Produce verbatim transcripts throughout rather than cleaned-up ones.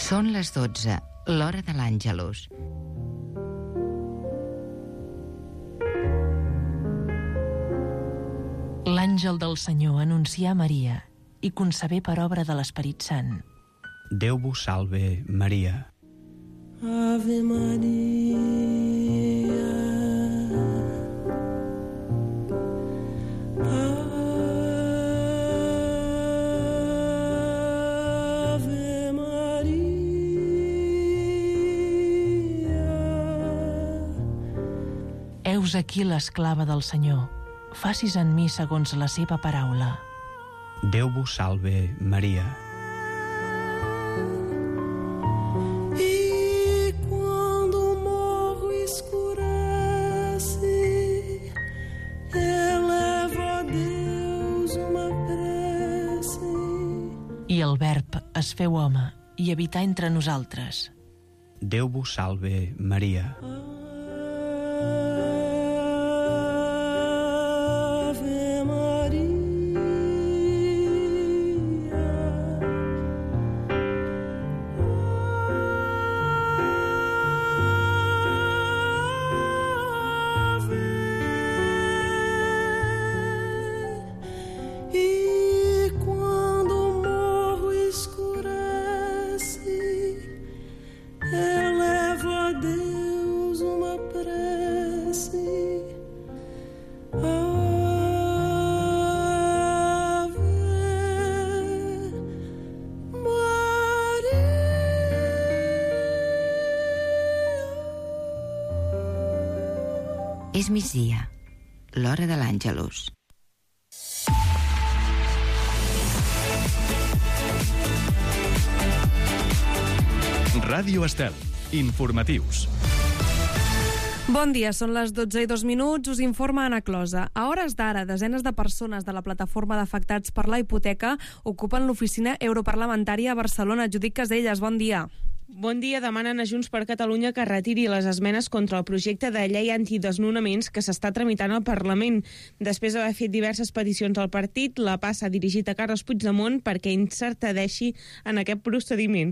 Són les dotze, l'hora de l'Àngelus. L'àngel del Senyor anuncia a Maria i concebé per obra de l'Esperit Sant. Déu vos salve, Maria. Ave Maria, Ave Maria. Heus aquí l'esclava del Senyor. Facis en mi segons la seva paraula. Déu vos salve, Maria. E quando o morro escurece, eleva a Deus uma prece. I el Verb es feu home i habità entre nosaltres. Déu vos salve, Maria. Ave Maria. Ave. E quando o morro escurece, eleva a Deus uma prece. És migdia, l'hora de l'Àngelus. Ràdio Estel. Informatius. Bon dia, són les dotze i dos minuts, us informa Anna Closa. A hores d'ara, desenes de persones de la plataforma d'afectats per la hipoteca ocupen l'oficina europarlamentària a Barcelona. Judit Caselles, bon dia. Bon dia. Demanen a Junts per Catalunya que retiri les esmenes contra el projecte de llei antidesnonaments que s'està tramitant al Parlament. Després d'haver fet diverses peticions al partit, la PA s'ha dirigit a Carles Puigdemont perquè intercedeixi en aquest procediment.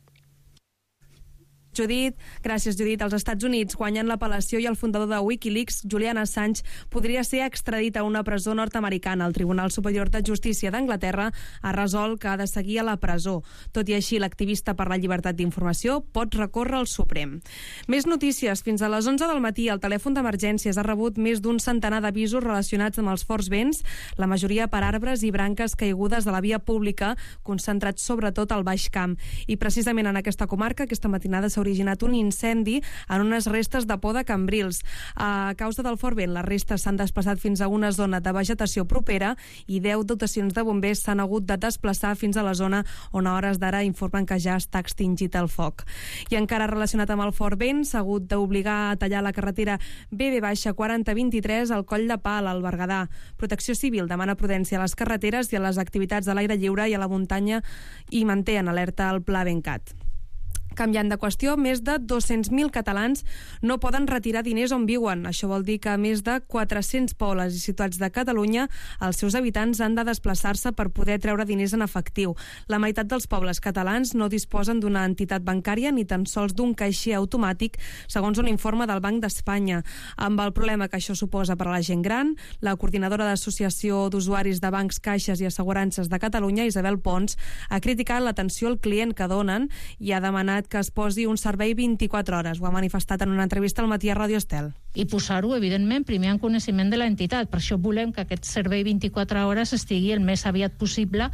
Judit, gràcies Judit. Els Estats Units guanyen l'apel·lació i el fundador de Wikileaks, Julian Assange, podria ser extradit a una presó nord-americana. El Tribunal Superior de Justícia d'Anglaterra ha resolt que ha de seguir a la presó. Tot i així, l'activista per la llibertat d'informació pot recórrer al Suprem. Més notícies. Fins a les onze del matí, el telèfon d'emergències ha rebut més d'un centenar d'avisos relacionats amb els forts vents, la majoria per arbres i branques caigudes de la via pública, concentrats sobretot al Baix Camp. I precisament en aquesta comarca, aquesta matinada s'ha originat un incendi en unes restes de poda a Cambrils. A causa del fort vent, les restes s'han desplaçat fins a una zona de vegetació propera i deu dotacions de bombers s'han hagut de desplaçar fins a la zona on a hores d'ara informen que ja està extingit el foc. I encara relacionat amb el fort vent, s'ha hagut d'obligar a tallar la carretera B B quaranta vint-i-tres al Coll de Pal, al Berguedà. Protecció Civil demana prudència a les carreteres i a les activitats de l'aire lliure i a la muntanya i manté en alerta el Pla Bencat. Canviant de qüestió, més de dos-cents mil catalans no poden retirar diners on viuen. Això vol dir que a més de quatre-cents pobles i ciutats de Catalunya els seus habitants han de desplaçar-se per poder treure diners en efectiu. La meitat dels pobles catalans no disposen d'una entitat bancària ni tan sols d'un caixer automàtic, segons un informe del Banc d'Espanya. Amb el problema que això suposa per a la gent gran, la coordinadora d'Associació d'Usuaris de Bancs, Caixes i Assegurances de Catalunya, Isabel Pons, ha criticat l'atenció al client que donen i ha demanat que es posi un servei vint-i-quatre hores. Ho ha manifestat en una entrevista al matí a Ràdio Estel. I posar-ho, evidentment, primer en coneixement de l'entitat. Per això volem que aquest servei vint-i-quatre hores estigui el més aviat possible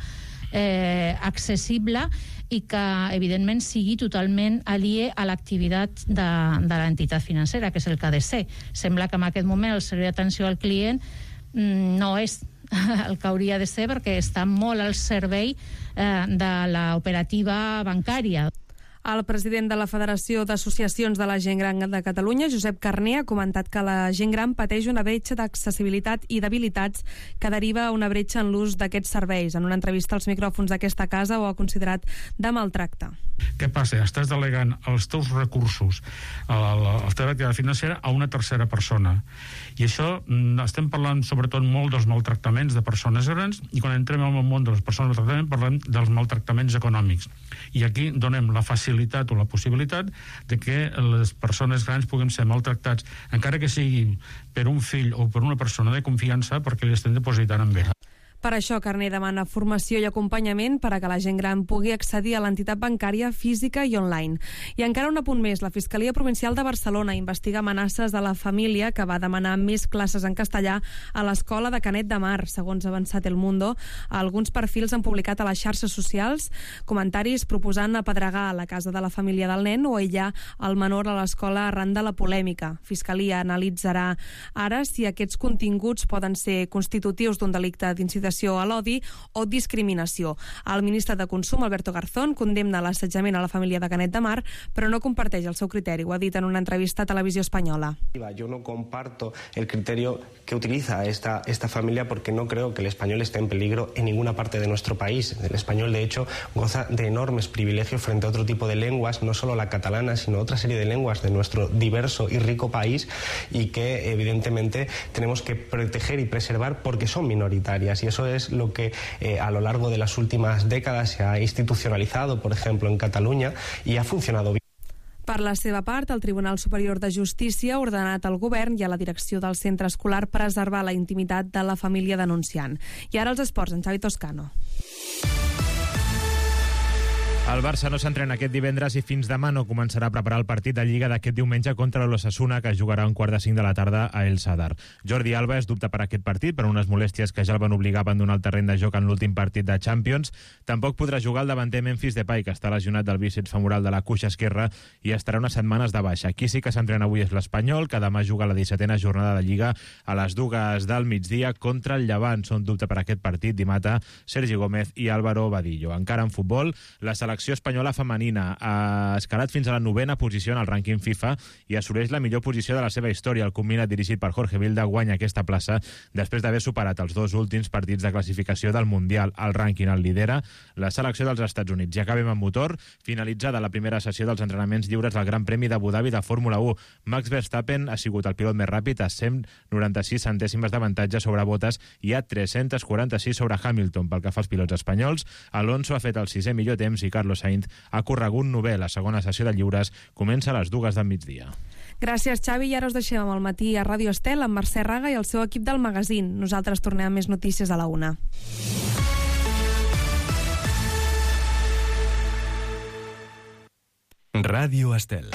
eh, accessible i que, evidentment, sigui totalment aliè a l'activitat de, de l'entitat financera, que és el que ha de ser. Sembla que en aquest moment el servei d'atenció al client mm, no és el que hauria de ser perquè està molt al servei eh, de l'operativa bancària. El president de la Federació d'Associacions de la Gent Gran de Catalunya, Josep Carner, ha comentat que la gent gran pateix una bretxa d'accessibilitat i d'habilitats que deriva una bretxa en l'ús d'aquests serveis. En una entrevista als micròfons d'aquesta casa ho ha considerat de maltracte. Què passa? Estàs delegant els teus recursos, a la, la, la teva activitat financera, a una tercera persona. I això, estem parlant sobretot molt dels maltractaments de persones grans, i quan entrem al món de les persones maltractaments parlem dels maltractaments econòmics. I aquí donem la facilitat o la possibilitat de que les persones grans puguin ser maltractats, encara que sigui per un fill o per una persona de confiança, perquè li estem depositant amb ell. Per això, Carner demana formació i acompanyament per a que la gent gran pugui accedir a l'entitat bancària física i online. I encara un apunt més, la Fiscalia Provincial de Barcelona investiga amenaces a la família que va demanar més classes en castellà a l'escola de Canet de Mar. Segons ha avançat El Mundo, alguns perfils han publicat a les xarxes socials comentaris proposant apedregar la casa de la família del nen o aïllar el menor a l'escola arran de la polèmica. Fiscalia analitzarà ara si aquests continguts poden ser constitutius d'un delicte d'incitació a l'odi o discriminació. El ministre de Consum, Alberto Garzón, condemna l'assetjament a la família de Canet de Mar, però no comparteix el seu criteri. Ho ha dit en una entrevista a Televisió Espanyola. Yo no comparto el criterio que utiliza esta, esta familia porque no creo que el español esté en peligro en ninguna parte de nuestro país. El español, de hecho, goza de enormes privilegios frente a otro tipo de lenguas, no solo la catalana, sino otra serie de lenguas de nuestro diverso y rico país, y que evidentemente tenemos que proteger y preservar porque son minoritarias, y eso es lo que eh, a lo largo de las últimas décadas se ha institucionalizado, por ejemplo, en Cataluña, y ha funcionado bien. Per la seva part, el Tribunal Superior de Justícia ha ordenat al govern i a la direcció del centre escolar preservar la intimitat de la família denunciant. I ara els esports, en Xavi Toscano. El Barça no s'entrena aquest divendres i fins demà no començarà a preparar el partit de Lliga d'aquest diumenge contra l'Osasuna, que jugarà un quart de cinc de la tarda a El Sadar. Jordi Alba és dubte per aquest partit per unes molèsties que ja el van obligar a abandonar el terreny de joc en l'últim partit de Champions. Tampoc podrà jugar el davanter Memphis Depay, que està lesionat del bíceps femoral de la cuixa esquerra i estarà unes setmanes de baixa. Qui sí que s'entrena avui és l'Espanyol, que demà juga la dissetena jornada de Lliga a les dues del migdia contra el Llevant. Són dubte per aquest partit Dimata, Sergi Gómez i Álvaro Vadillo. Encara en futbol, la selecció selecció espanyola femenina ha escalat fins a la novena posició en el rànquing FIFA i assoleix la millor posició de la seva història. El combinat dirigit per Jorge Vilda guanya aquesta plaça després d'haver superat els dos últims partits de classificació del Mundial. El rànquing el lidera la selecció dels Estats Units. I acabem amb motor. Finalitzada la primera sessió dels entrenaments lliures del Gran Premi d'Abu Dhabi de Fórmula u. Max Verstappen ha sigut el pilot més ràpid a cent noranta-sis centèsimes d'avantatge sobre Bottas i a tres-cents quaranta-sis sobre Hamilton. Pel que fa als pilots espanyols, Alonso ha fet el sisè millor temps i Carlos Sainz ha corregut novè. La segona sessió de lliures comença a les dues del migdia. Gràcies, Xavi. I ara us deixem amb el matí a Ràdio Estel amb Mercè Raga i el seu equip del magazín. Nosaltres tornem amb més notícies a la una. Ràdio Estel.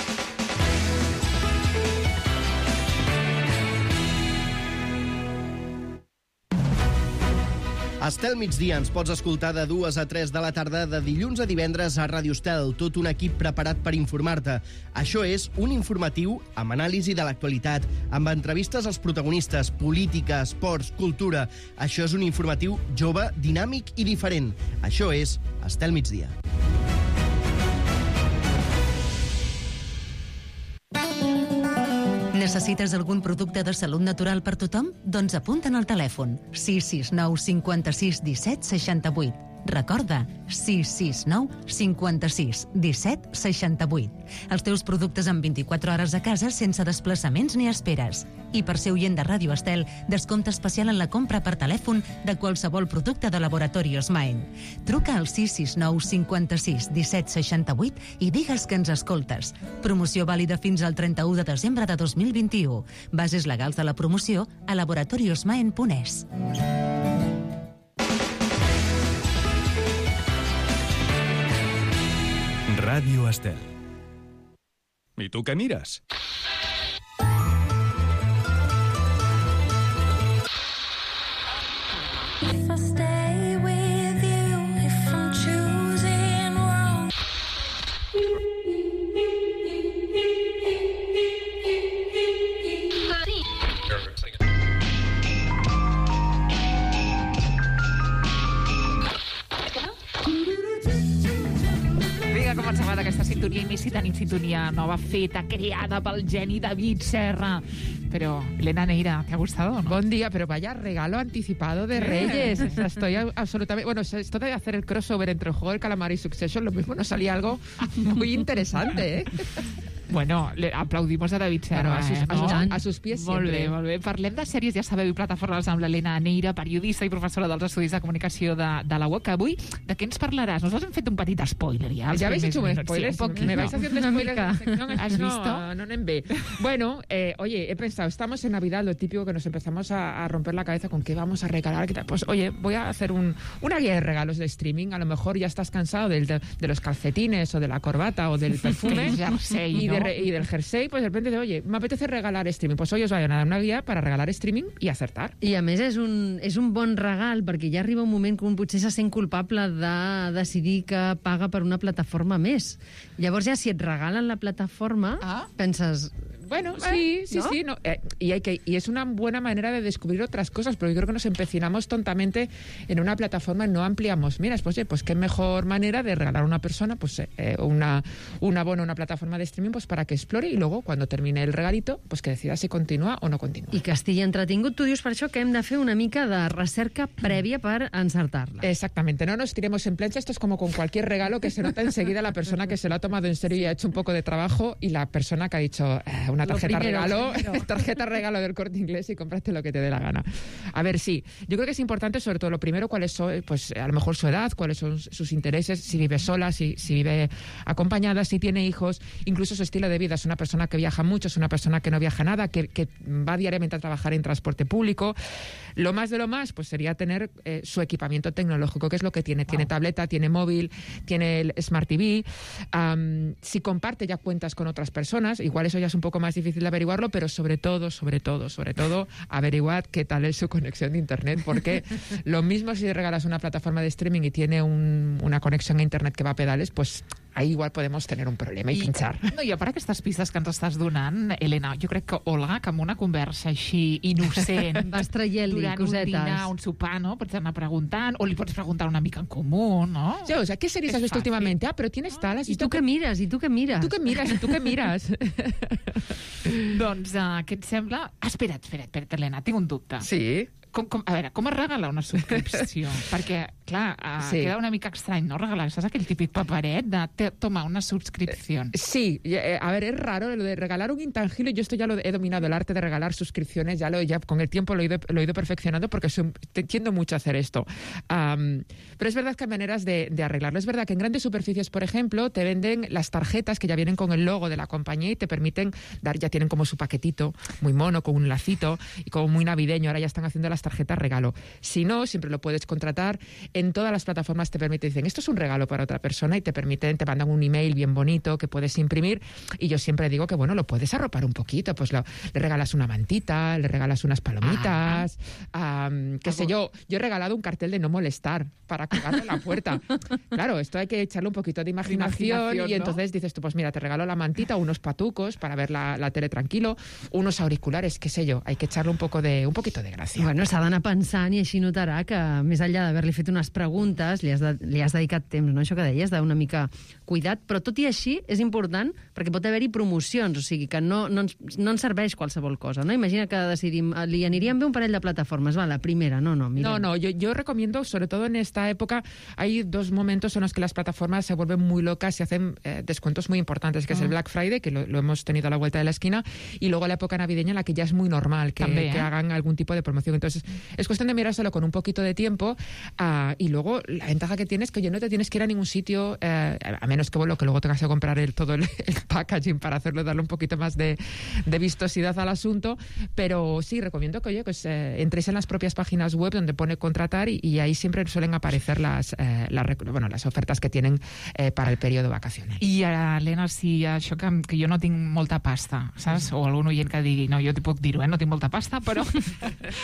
Estel migdia ens pots escoltar de dues a tres de la tarda de dilluns a divendres a Ràdio Estel, tot un equip preparat per informar-te. Això és un informatiu amb anàlisi de l'actualitat, amb entrevistes als protagonistes, política, esports, cultura. Això és un informatiu jove, dinàmic i diferent. Això és Estel migdia. Necessites algun producte de salut natural per tothom? Doncs apunta'n al telèfon sis sis nou cinquanta-sis disset seixanta-vuit. Recorda, sis sis nou cinquanta-sis disset seixanta-vuit. Els teus productes en vint-i-quatre hores a casa sense desplaçaments ni esperes. I per ser oient de Ràdio Estel, descompte especial en la compra per telèfon de qualsevol producte de Laboratorios Maen. Truca al sis sis nou cinquanta-sis disset seixanta-vuit i digues que ens escoltes. Promoció vàlida fins al trenta-u de desembre de dos mil vint-i-u. Bases legals de la promoció a laboratoriosmaen punt es. Ràdio Estel. I tu què mires? If I stay with you, if I'm choosing wrong. que com ens agrada aquesta sintonia inici tenim sintonia nova feta, creada pel geni David Serra. Pero, Elena Neira, ¿te ha gustado, no? Buen día, pero vaya regalo anticipado de Reyes. O sea, estoy absolutamente... Bueno, esto de hacer el crossover entre el Juego del Calamar y Succession, lo mismo nos salía algo muy interesante, ¿eh? Bueno, le aplaudimos a David Serra, bueno, a, sus, eh, no? a, sus, a sus pies molt sempre. Bé, molt bé. Parlem de sèries, ja sabeu, i plataformes amb l'Helena Neira, periodista i professora dels Estudis de Comunicació de, de la U O C. Avui, de què ens parlaràs? Nosaltres hem fet un petit spoiler, ja. ¿Ya habéis hecho un minuts, spoiler? Sí, un poquito. ¿Me vais haciendo spoilers? No, ¿Has no, visto? No, no en B. Bueno, eh, oye, he pensado, estamos en Navidad, lo típico que nos empezamos a, a romper la cabeza con qué vamos a regalar. ¿Qué tal? Pues, oye, voy a hacer un, una guía de regalos de streaming. A lo mejor ya estás cansado del, de, de los calcetines o de la corbata o del perfume jersey, y, ¿no? de, y del jersey, pues de repente de, oye, me apetece regalar streaming. Pues hoy os voy a dar una guía para regalar streaming i acertar. I a més és un, és un bon regal, perquè ja arriba un moment que un potser se sent culpable de decidir que paga per una plataforma més. Llavors ja si et regalen la plataforma, ah. penses... Bueno, No sí, sé, sí, ¿no? sí. No, eh, y, hay que, y es una buena manera de descubrir otras cosas, pero yo creo que nos empecinamos tontamente en una plataforma y no ampliamos. Mira, pues, pues qué mejor manera de regalar a una persona pues eh, una, un abono a una plataforma de streaming pues para que explore y luego, cuando termine el regalito, pues que decida si continúa o no continúa. I que estigui entretingut. Tu dius per això que hem de fer una mica de recerca prèvia per encertar-la. Exactamente, no nos tiremos en plancha. Esto es como con cualquier regalo que se nota enseguida la persona que se lo ha tomado en serio y ha hecho un poco de trabajo y la persona que ha dicho eh, una tarjeta primero, regalo, primero. tarjeta regalo del Corte Inglés y cómprate lo que te dé la gana. A ver, sí, yo creo que es importante sobre todo lo primero, cuáles son, pues a lo mejor su edad, cuáles son sus intereses, si vive sola, si, si vive acompañada, si tiene hijos, incluso su estilo de vida. Es una persona que viaja mucho, es una persona que no viaja nada, que, que va diariamente a trabajar en transporte público. Lo más de lo más, pues sería tener eh, su equipamiento tecnológico, que es lo que tiene. Tiene tableta, tiene móvil, tiene el Smart T V. Um, si comparte ya cuentas con otras personas, igual eso ya es un poco más difícil de averiguarlo, pero sobre todo, sobre todo, sobre todo, averiguad qué tal es su conexión de Internet, porque lo mismo si regalas una plataforma de streaming y tiene un, una conexión a Internet que va a pedales, pues ahí igual podemos tener un problema i, i pinchar. No, i a part aquestes pistes que ens estàs donant, Elena, jo crec que Olga, que amb una conversa així innocent, vas traient-li durant cosetes. un dinar, un sopar, no? Pots anar preguntant, o li pots preguntar una mica en comú, no? Sí, o sea, ¿qué series has visto últimamente? Ah, pero tienes tal, has I visto... tu què mires? I tu què mires? Tu què mires? I tu què mires? Doncs, uh, què et sembla? Ah, espera't, espera't, espera't, Elena, tinc un dubte. Sí. Com, com, a veure, com es regala una subscripció? Perquè, clar, uh, Sí. queda una mica estrany, no? Regalar, saps aquell típic paperet de te, toma una suscripción. Sí, eh, a ver, es raro lo de regalar un intangible. Yo esto ya lo he dominado, el arte de regalar suscripciones, ya lo ya con el tiempo lo he ido, lo he ido perfeccionando porque soy, tiendo mucho a hacer esto. Um, pero es verdad que hay maneras de, de arreglarlo. Es verdad que en grandes superficies, por ejemplo, te venden las tarjetas que ya vienen con el logo de la compañía y te permiten dar, ya tienen como su paquetito muy mono, con un lacito y como muy navideño. Ahora ya están haciendo las tarjetas regalo. Si no, siempre lo puedes contratar. En todas las plataformas te permiten, dicen, esto es un regalo para otra persona y te permiten, te mandan un email bien bonito que puedes imprimir y yo siempre digo que, bueno, lo puedes arropar un poquito, pues lo, le regalas una mantita, le regalas unas palomitas, ah. um, qué sé yo. Yo he regalado un cartel de no molestar para colgarlo en la puerta. Claro, esto hay que echarle un poquito de imaginación, imaginación, y ¿no? entonces dices tú, pues mira, te regalo la mantita, unos patucos para ver la, la tele tranquilo, unos auriculares, qué sé yo. Hay que echarle un poco de un poquito de gracia. Bueno, s'ha d'anar pensant i així notarà que, més enllà d'haver-li fet unes preguntes, li has, de, li has dedicat temps, no? Això que deies, d'una mica cuidat, però tot i així és important perquè pot haver-hi promocions, o sigui que no, no, ens, no ens serveix qualsevol cosa, no? Imagina que decidim, li aniríem bé un parell de plataformes, va, la primera, no, no, mira. No, no, yo, yo recomiendo, sobre todo en esta época, hay dos momentos en los que las plataformas se vuelven muy locas y hacen eh, descuentos muy importantes, que uh-huh. es el Black Friday, que lo, lo hemos tenido a la vuelta de la esquina, y luego la época navideña en la que ya es muy normal que, También, ¿eh? que hagan algún tipo de promoción. Entonces, es cuestión de mirárselo con un poquito de tiempo uh, y luego la ventaja que tienes es que yo no te tienes que ir a ningún sitio, eh, a menos que, bueno, que luego tengas que comprar el, todo el, el packaging para hacerlo, darle un poquito más de, de vistosidad al asunto, pero sí, recomiendo que, oye, pues eh, entréis en las propias páginas web donde pone contratar y, y ahí siempre suelen aparecer las, eh, las, bueno, las ofertas que tienen eh, para el periodo vacacional. I, uh, Helena, si això que, que jo no tinc molta pasta, saps? O algun oient que digui, no, jo t'hi puc dir-ho, eh? No tinc molta pasta, però, però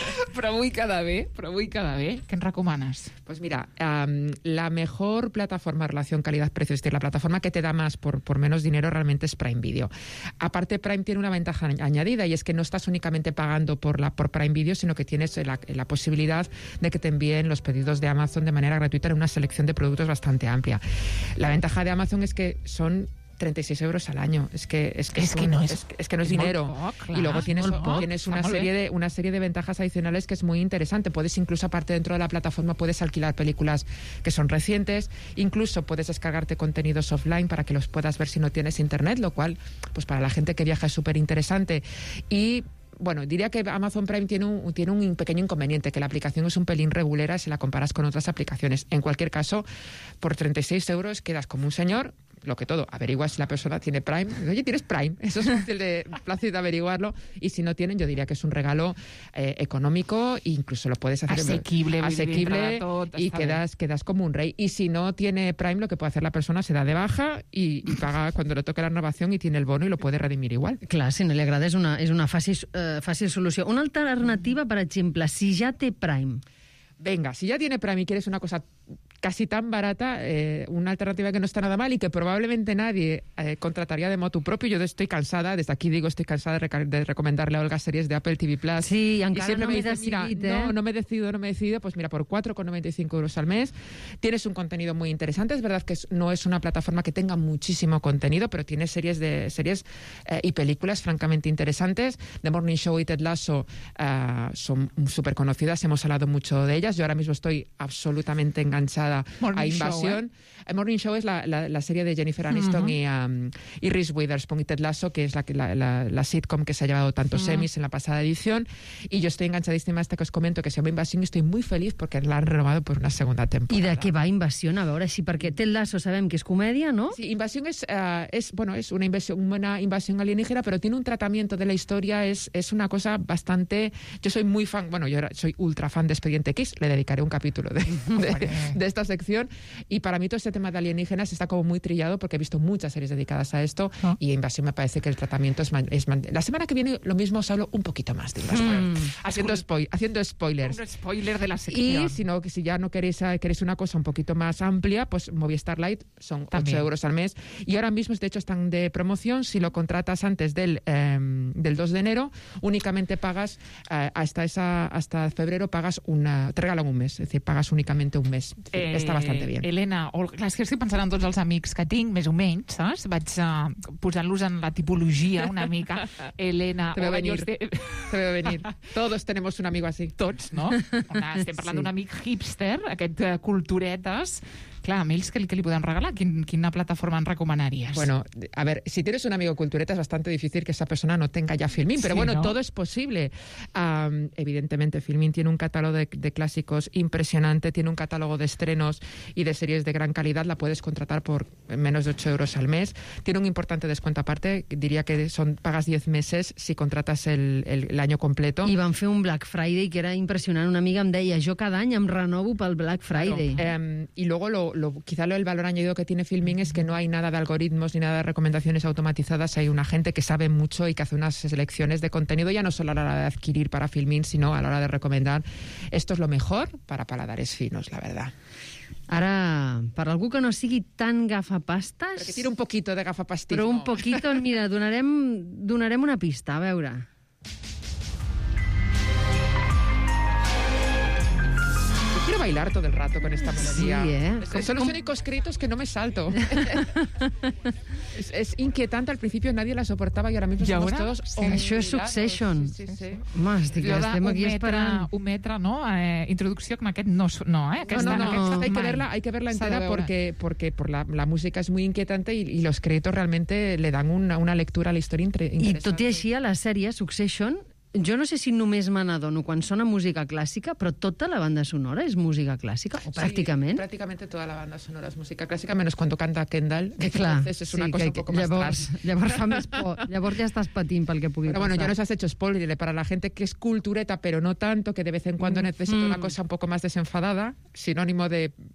Però avui queda bé, però avui queda bé. ¿Qué recomanas? Pues mira, um, la mejor plataforma relación calidad-precio, es decir, la plataforma que te da más por, por menos dinero realmente es Prime Video. Aparte, Prime tiene una ventaja añadida y es que no estás únicamente pagando por, la, por Prime Video, sino que tienes la, la posibilidad de que te envíen los pedidos de Amazon de manera gratuita en una selección de productos bastante amplia. La ventaja de Amazon es que son treinta y seis euros al año. Es que, es que, es es que no es, es, es, que no es es dinero. poc, clar, y luego tienes, poc, tienes una, serie de, una serie de ventajas adicionales que es muy interesante. Puedes incluso, aparte dentro de la plataforma, puedes alquilar películas que son recientes. Incluso puedes descargarte contenidos offline para que los puedas ver si no tienes internet, lo cual, pues para la gente que viaja es súper interesante. Y bueno, diría que Amazon Prime tiene un, tiene un pequeño inconveniente, que la aplicación es un pelín regulera si la comparas con otras aplicaciones. En cualquier caso, por treinta y seis euros quedas como un señor. Lo que todo, averigua si la persona tiene Prime. Oye, ¿tienes Prime? Eso es fácil de, fácil de averiguarlo. Y si no tienen, yo diría que es un regalo eh, económico e incluso lo puedes hacer asequible, asequible tot, y quedas, quedas como un rey. Y si no tiene Prime, lo que puede hacer la persona se da de baja y, y paga cuando le toque la renovación y tiene el bono y lo puede redimir igual. Clar, si no li agrada és una, és una fàcil, uh, fàcil solució. Una alternativa, per exemple, si ja té Prime. Venga, si ya tiene Prime y quieres una cosa casi tan barata, eh, una alternativa que no está nada mal y que probablemente nadie eh, contrataría de motu propio. Yo estoy cansada, desde aquí digo, estoy cansada de, reca- de recomendarle a Olga series de Apple T V Plus. Sí, y encara siempre no me m'he dice, mira, decidit, eh? no, no me he decidido, no me he decidido, pues mira, por cuatro con noventa y cinco euros al mes tienes un contenido muy interesante. Es verdad que es, no es una plataforma que tenga muchísimo contenido, pero tiene series de series eh, y películas francamente interesantes. The Morning Show y Ted Lasso uh, son súper conocidas, hemos hablado mucho de ellas. Yo ahora mismo estoy absolutamente enganchada Morning a Invasión. Show, ¿eh? El Morning Show es la, la, la serie de Jennifer Aniston Uh-huh. y, um, y Reese Witherspoon y Ted Lasso, que es la, la, la, la sitcom que se ha llevado tantos Uh-huh. semis en la pasada edición. Y yo estoy enganchadísima a esta que os comento, que se llama Invasión, y estoy muy feliz porque la han renovado por una segunda temporada. I de què va Invasió? A veure, sí, perquè Ted Lasso sabem que és comèdia, ¿no? Sí, Invasión es, uh, es, bueno, es una invasión, una invasión alienígena, pero tiene un tratamiento de la historia, es, es una cosa bastante... Yo soy muy fan, bueno, yo soy ultra fan de Expediente X, le dedicaré un capítulo de, de, de esta sección, y para mí todo este tema de alienígenas está como muy trillado porque he visto muchas series dedicadas a esto, oh. y Invasión me parece que el tratamiento es... es la semana que viene lo mismo os hablo un poquito más de Invasión, mm. haciendo, spoil, haciendo spoilers. Un spoiler de la sección. Y si, no, si ya no queréis, queréis una cosa un poquito más amplia, pues Movistar Lite son También. ocho euros al mes. Y ahora mismo, de hecho, están de promoción. Si lo contratas antes del, eh, del dos de enero, únicamente pagas, eh, hasta esa hasta febrero, pagas una, te regalan un mes. Es decir, pagas únicamente un mes. Eh, Está bastante bien. Elena, o, clar, és que estic pensant en tots els amics que tinc, més o menys, saps? Vaig uh, posant-los en la tipologia una mica. Elena... Te veo Olga, venir. Te... Te veo venir. Todos tenemos un amigo así. Tots, no? Una, estem parlant sí. d'un amic hipster, aquest uh, culturetes. Clar, a ells què, què li podem regalar? Quin, quina plataforma en recomanaries? Bueno, a ver, si tienes un amigo cultureta es bastante difícil que esa persona no tenga ya Filmin, pero sí, bueno, ¿no? todo es posible. Um, evidentemente, Filmin tiene un catálogo de, de clásicos impresionante, tiene un catálogo de estrenos y de series de gran calidad, la puedes contratar por menos de ocho euros al mes. Tiene un importante descuento aparte, diría que son pagas diez meses si contratas el, el, el año completo. I van fer un Black Friday que era impressionant. Una amiga em deia, jo cada any em renovo pel Black Friday. Claro. Um, y luego lo, Lo, quizá lo, el valor añadido que tiene Filmin es que no hay nada de algoritmos ni nada de recomendaciones automatizadas. Hay una gente que sabe mucho y que hace unas selecciones de contenido, ya no solo a la hora de adquirir para Filmin, sino a la hora de recomendar. Esto es lo mejor para paladares finos, la verdad. Ara, per algú que no sigui tan gafapastes... Perquè tira un poquito de gafapastismo. Però un poquito, mira, donarem, donarem una pista, a veure... Quiero bailar todo el rato con esta melodía. Sí, ¿eh? Es, son los únicos gritos que no me salto. es, es inquietante, al principio nadie la soportava y ahora mismo I somos ara? todos... Sí. Això és Succession. Sí, sí, sí. Home, estic, estem aquí esperant. Un metre, no? Eh, introducció com aquest no, no eh? Aquesta, no, no, no. Aquesta Hay, que mai. verla, hay que verla S'ha de entera veure. porque, porque por la, la música es muy inquietante y, y los créditos realmente le dan una, una lectura a la historia intre- I interesante. tot i així, a la sèrie Succession, jo no sé si només me n'adono quan sona música clàssica, però tota la banda sonora és música clàssica, o pràcticament. Sí, prácticamente toda la banda sonora es música clásica, menos cuando canta Kendall, que Clar, entonces es una sí, cosa que, un poco llavors, más trans. llavors fa més por. Llavors ja estàs patint pel que pugui Pero bueno, passar. ya nos has hecho spoiler para la gente que es cultureta, pero no tanto, que de vez en cuando necesita Mm. una cosa un poco más desenfadada, sinónimo de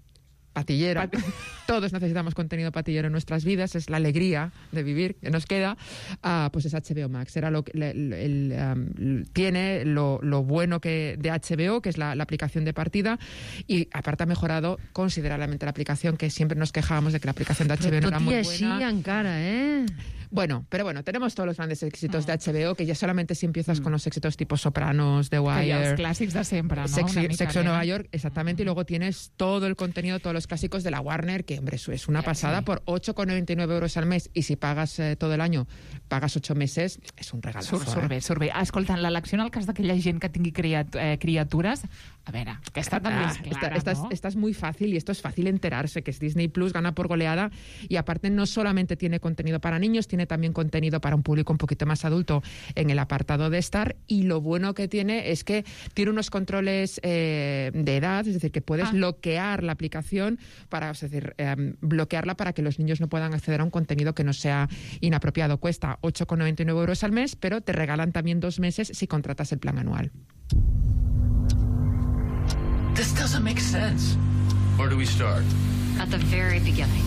patillera. Pat Todos necesitamos contenido patillero en nuestras vidas, es la alegría de vivir que nos queda, uh, pues es H B O Max. Era lo que el, el, um, tiene lo, lo bueno que de H B O, que es la, la aplicación de partida, y aparte ha mejorado considerablemente la aplicación, que siempre nos quejábamos de que la aplicación de H B O no era muy buena. Sí, encara, eh? Bueno, pero bueno, tenemos todos los grandes éxitos de H B O, que ya solamente si empiezas con los éxitos tipo Sopranos, The Wire... Que els clàssics de sempre, no? Sexo, Sexo en de... Nueva York, exactamente, y luego tienes todo el contenido, todos los clásicos de la Warner, que, hombre, eso es una pasada, sí. Por ocho con noventa y nueve euros al mes, y si pagas eh, todo el año, pagas ocho meses, és un regalazo. Surt, surt bé, surt bé. Escolta, l'elecció en el cas d'aquella gent que tingui criat, eh, criatures, a ver, que está también ah, clara, esta, ¿no? esta, esta es muy fácil, y esto es fácil enterarse, que es Disney Plus, gana por goleada, y aparte no solamente tiene contenido para niños, tiene también contenido para un público un poquito más adulto en el apartado de Star, y lo bueno que tiene es que tiene unos controles eh, de edad, es decir, que puedes ah. bloquear la aplicación, para, es decir, eh, bloquearla para que los niños no puedan acceder a un contenido que no sea inapropiado. Cuesta ocho con noventa y nueve euros al mes, pero te regalan también dos meses si contratas el plan anual. This doesn't make sense. Where do we start? At the very beginning.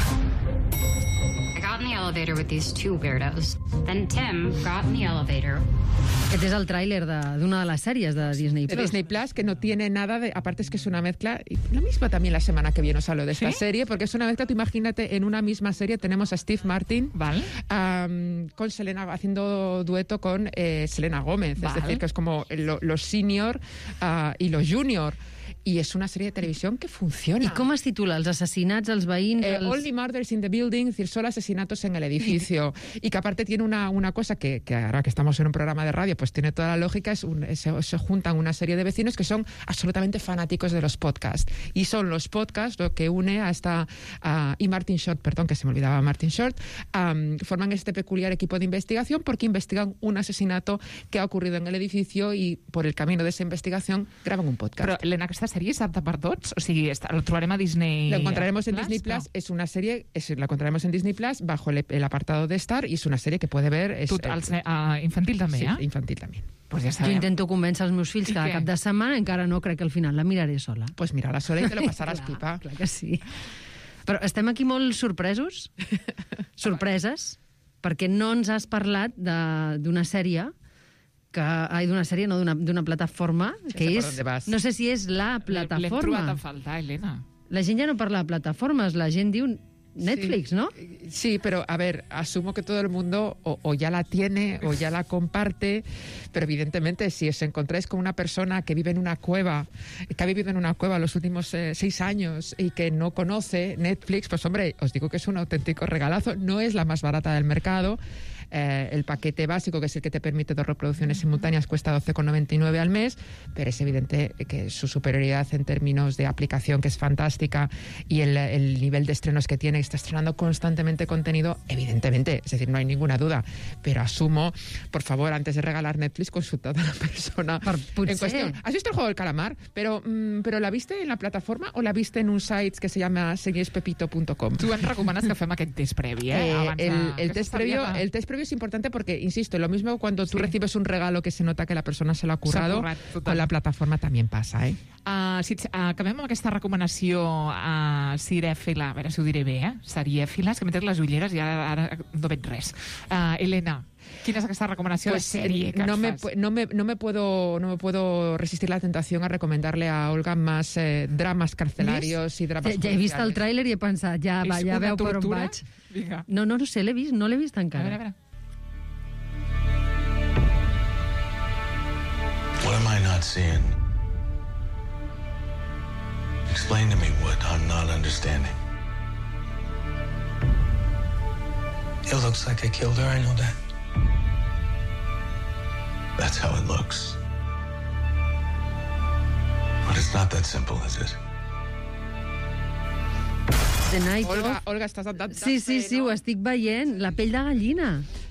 I got in the elevator with these two weirdos. Then Tim got in the elevator. Aquest és el tràiler d'una de, de les sèries de Disney Plus. De Disney Plus, que no tiene nada de... Aparte es que es una mezcla... Y lo mismo también la semana que viene os hablo de esta ¿Sí? serie, porque es una mezcla, tú imagínate, en una misma serie tenemos a Steve Martin ¿Vale? um, con Selena, haciendo dueto con eh, Selena Gómez. ¿Vale? Es decir, que es como lo, los senior uh, y los junior. Y es una serie de televisión que funciona. ¿Y cómo es titula? ¿Els assassinats, els veïns? Eh, els... Only Murders in the Building, es decir, solo asesinatos en el edificio. Y que aparte tiene una, una cosa que, que ahora que estamos en un programa de radio, pues tiene toda la lógica, es un, se, se juntan una serie de vecinos que son absolutamente fanáticos de los podcasts. Y son los podcasts lo que une a esta... Uh, y Martin Short, perdón, que se me olvidaba Martin Short, um, forman este peculiar equipo de investigación porque investigan un asesinato que ha ocurrido en el edificio y por el camino de esa investigación graban un podcast. Però, Elena, aquesta sèrie és apta per tots? O sigui, el trobarem a Disney Lo encontraremos en Plus, Disney Plus, no? es una serie, es, la encontraremos en Disney Plus bajo el, el apartado de Star, y es una serie que puede ver... Es, Tot, els, uh, infantil també, sí, eh? infantil també. Pues ja Jo sabem. intento convèncer els meus fills cada cap de setmana, encara no crec que al final la miraré sola. Pues mira, la sola i te lo passaràs clar, pipa. Clar que sí. Però estem aquí molt sorpresos, sorpreses, perquè no ens has parlat d'una sèrie que, ai, d'una sèrie, no, d'una plataforma, que és, no sé si és la plataforma. L'hem trobat a faltar, Elena. La gent ja no parla de plataformes, la gent diu Netflix, sí. ¿no? Sí, pero a ver, asumo que todo el mundo o, o ya la tiene o ya la comparte, pero evidentemente si os encontráis con una persona que vive en una cueva, que ha vivido en una cueva los últimos eh, seis años y que no conoce Netflix, pues hombre, os digo que es un auténtico regalazo. No es la más barata del mercado. Eh, el paquete básico, que es el que te permite dos reproducciones simultáneas, cuesta doce con noventa y nueve al mes, pero es evidente que su superioridad en términos de aplicación, que es fantástica, y el, el nivel de estrenos que tiene, que está estrenando constantemente contenido, evidentemente, es decir, no hay ninguna duda, pero asumo, por favor, antes de regalar Netflix, consultad a la persona en cuestión. ¿Has visto el juego del calamar? Pero, mm, pero ¿la viste en la plataforma o la viste en un site que se llama series pepito punto com? Tu ens recomanes que fem aquest test previ, eh? eh Abans el, de... el, test previo, el test previo es importante porque, insisto, lo mismo cuando tú sí. recibes un regalo que se nota que la persona se lo ha currado, currat, con la plataforma también pasa, eh? Uh, si uh, acabem amb aquesta recomanació uh, cirèfila, a veure si ho diré bé, eh? Serièfila, és que m'he tret les ulleres i ara, ara no veig res. Uh, Elena, quina és aquesta recomanació pues, de sèrie que no ens me, fas? No me, no, me puedo, no me puedo resistir la tentación a recomendarle a Olga más eh, dramas carcelarios i drames ja, ja he vist el tràiler i he pensat, ja, va, ja veu per on vaig. Vinga. No, no, no sé, l'he vist, no l'he vist encara. A veure, a veure. What am I not seeing? Explain to me what I'm not understanding. It looks like I killed her, I know that. That's how it looks. But it's not that simple, is it? The Night Olga, of... Olga, estàs adaptant. Sí, sí, sí, ho estic veient. La pell de gallina.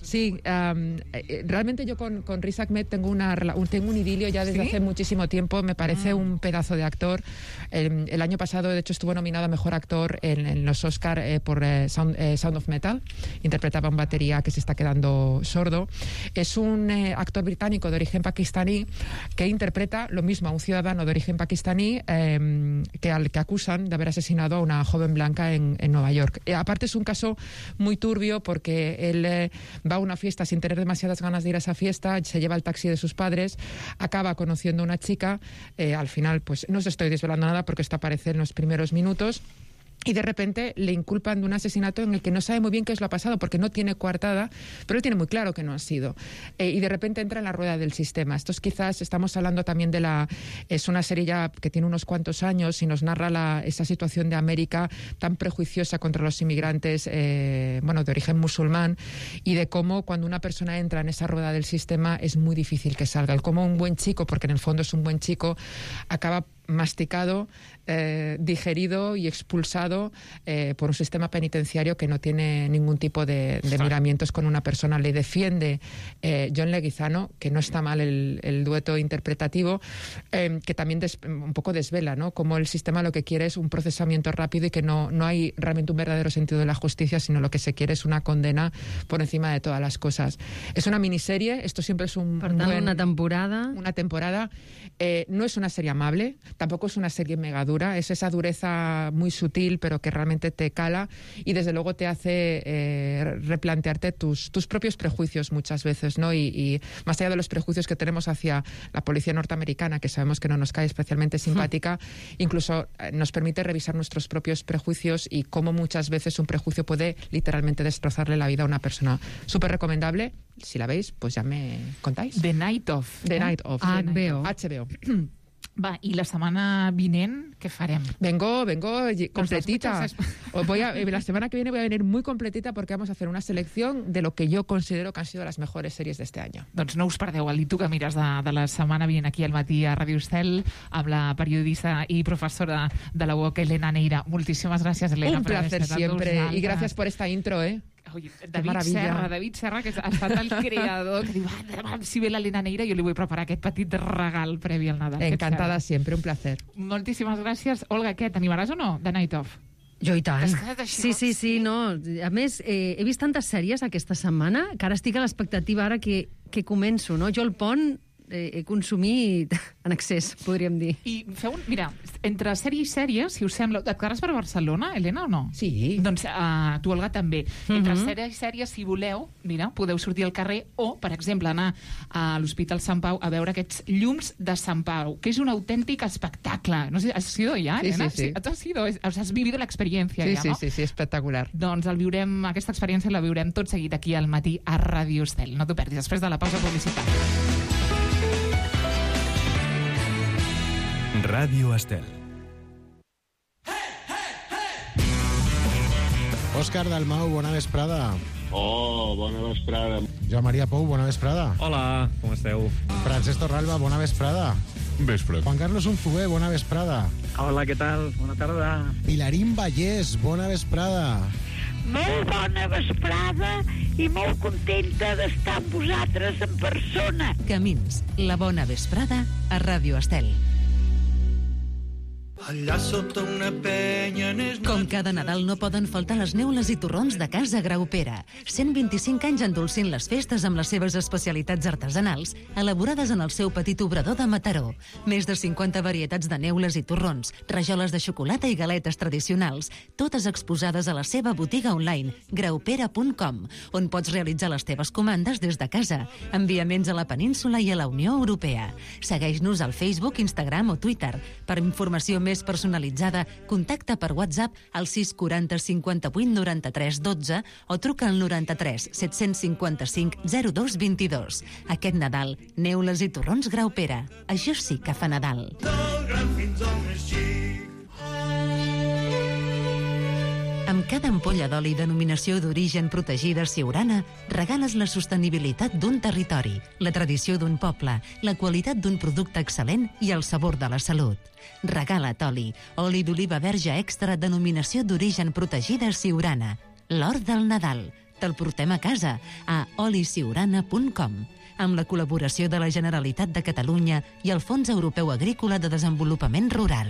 Sí, um, eh, realmente yo con, con Riz Ahmed tengo, una, un, tengo un idilio ya desde ¿Sí? hace muchísimo tiempo. Me parece Ah. un pedazo de actor. El, el año pasado, de hecho, estuvo nominado a Mejor Actor en, en los Oscar eh, por eh, Sound, eh, Sound of Metal. Interpretaba un batería que se está quedando sordo. Es un eh, actor británico de origen pakistaní que interpreta lo mismo a un ciudadano de origen pakistaní eh, que al que acusan de haber asesinado a una joven blanca en, en Nueva York. Eh, aparte es un caso muy turbio porque él eh, va a una fiesta sin tener demasiadas ganas de ir a esa fiesta, se lleva el taxi de sus padres, acaba conociendo a una chica, eh, al final pues no os estoy desvelando nada porque esto aparece en los primeros minutos. Y de repente le inculpan de un asesinato en el que no sabe muy bien qué es lo ha pasado porque no tiene coartada, pero él tiene muy claro que no ha sido. Eh, y de repente entra en la rueda del sistema. Esto es quizás, estamos hablando también de la... Es una serie ya que tiene unos cuantos años y nos narra la, esa situación de América tan prejuiciosa contra los inmigrantes, eh, bueno, de origen musulmán, y de cómo cuando una persona entra en esa rueda del sistema es muy difícil que salga. El cómo un buen chico, porque en el fondo es un buen chico, acaba masticado, eh, digerido y expulsado eh, por un sistema penitenciario que no tiene ningún tipo de, de miramientos con una persona. Le defiende eh, John Leguizamo, que no está mal el, el dueto interpretativo, eh, que también des, un poco desvela, ¿no? Como el sistema lo que quiere es un procesamiento rápido y que no, no hay realmente un verdadero sentido de la justicia, sino lo que se quiere es una condena por encima de todas las cosas. Es una miniserie, esto siempre es un, Per un tant, buen... una temporada... Una temporada. Eh, no es una serie amable, tampoco es una serie mega dura, es esa dureza muy sutil pero que realmente te cala y desde luego te hace eh, replantearte tus, tus propios prejuicios muchas veces, ¿no? Y, y más allá de los prejuicios que tenemos hacia la policía norteamericana, que sabemos que no nos cae especialmente simpática, incluso eh, nos permite revisar nuestros propios prejuicios y cómo muchas veces un prejuicio puede literalmente destrozarle la vida a una persona. Súper recomendable, si la veis, pues ya me contáis. The Night Of. The eh? Night Of. H B O. H B O. Va, i la setmana vinent què farem? Vengo, vengo completita. Doncs Os voy a, la semana que viene voy a venir muy completita porque vamos a hacer una selección de lo que yo considero que han sido las mejores series de este año. Doncs no us perdeu el Tu que mires de, de la setmana vinent aquí al matí a Ràdio Estel amb la periodista i professora de la U O C, Elena Neira. Moltíssimes gràcies, Elena. Un placer siempre y gracias por esta intro, ¿eh? Oye, Qué David maravilla. Serra, David Serra, que ha estat el creador, que diu, ah, si ve l'Helena Neira, jo li vull preparar aquest petit regal previ al Nadal. Encantada siempre, un placer. Moltíssimes gràcies. Olga, què, t'animaràs o no, The Night Of? Jo i tant. T'has quedat així, Sí, sí, sí, no. A més, eh, he vist tantes sèries aquesta setmana que ara estic a l'expectativa ara que, que començo, no? Jo el pont eh, he consumit en excés, podríem dir. I feu un... Mira, entre sèrie i sèrie, si us sembla... Et quedaràs per Barcelona, Helena, o no? Sí. Doncs uh, tu, Olga, també. Entre Mhm. sèrie i sèrie, si voleu, mira, podeu sortir al carrer o, per exemple, anar a l'Hospital Sant Pau a veure aquests llums de Sant Pau, que és un autèntic espectacle. No sé, has sido ja, Sí, Helena? sí, sí. Tu has sido, o sea, has vivido l'experiència Sí, ja, sí, no? sí, sí, espectacular. Doncs el viurem, aquesta experiència la viurem tot seguit aquí al matí a Ràdio Estel. No t'ho perdis, després de la pausa publicitària. Ràdio Estel. Òscar Dalmau, bona vesprada. Oh, bona vesprada. Joan Maria Pou, bona vesprada. Hola, com esteu? Francesc Torralba, bona vesprada. Vespre. Juan Carlos Unzué, bona vesprada. Hola, què tal? Bona tarda. Pilarín Vallès, bona vesprada. Molt bona vesprada i molt contenta d'estar amb vosaltres en persona. Camins, la bona vesprada a Ràdio Estel. Allà sota una penya n'és... Com cada Nadal no poden faltar les neules i torrons de Casa Graupera. cent vint-i-cinc anys endolcint les festes amb les seves especialitats artesanals, elaborades en el seu petit obrador de Mataró. Més de cinquanta varietats de neules i torrons, rajoles de xocolata i galetes tradicionals, totes exposades a la seva botiga online, graupera punt com, on pots realitzar les teves comandes des de casa. Enviaments a la península i a la Unió Europea. Segueix-nos al Facebook, Instagram o Twitter. Per informació més personalitzada, contacta per WhatsApp al sis quaranta cinquanta-vuit noranta-tres dotze o truca al noranta-tres set-cents cinquanta-cinc zero dos vint-i-dos. Aquest Nadal, neules i torrons Graupera. Això sí que fa Nadal. Del gran fins al més xic. Amb cada ampolla d'oli denominació d'origen protegida Siurana, regales la sostenibilitat d'un territori, la tradició d'un poble, la qualitat d'un producte excel·lent i el sabor de la salut. Regala't oli, oli d'oliva verge extra denominació d'origen protegida Siurana. L'or del Nadal. Te'l portem a casa a oli siurana punt com, amb la col·laboració de la Generalitat de Catalunya i el Fons Europeu Agrícola de Desenvolupament Rural.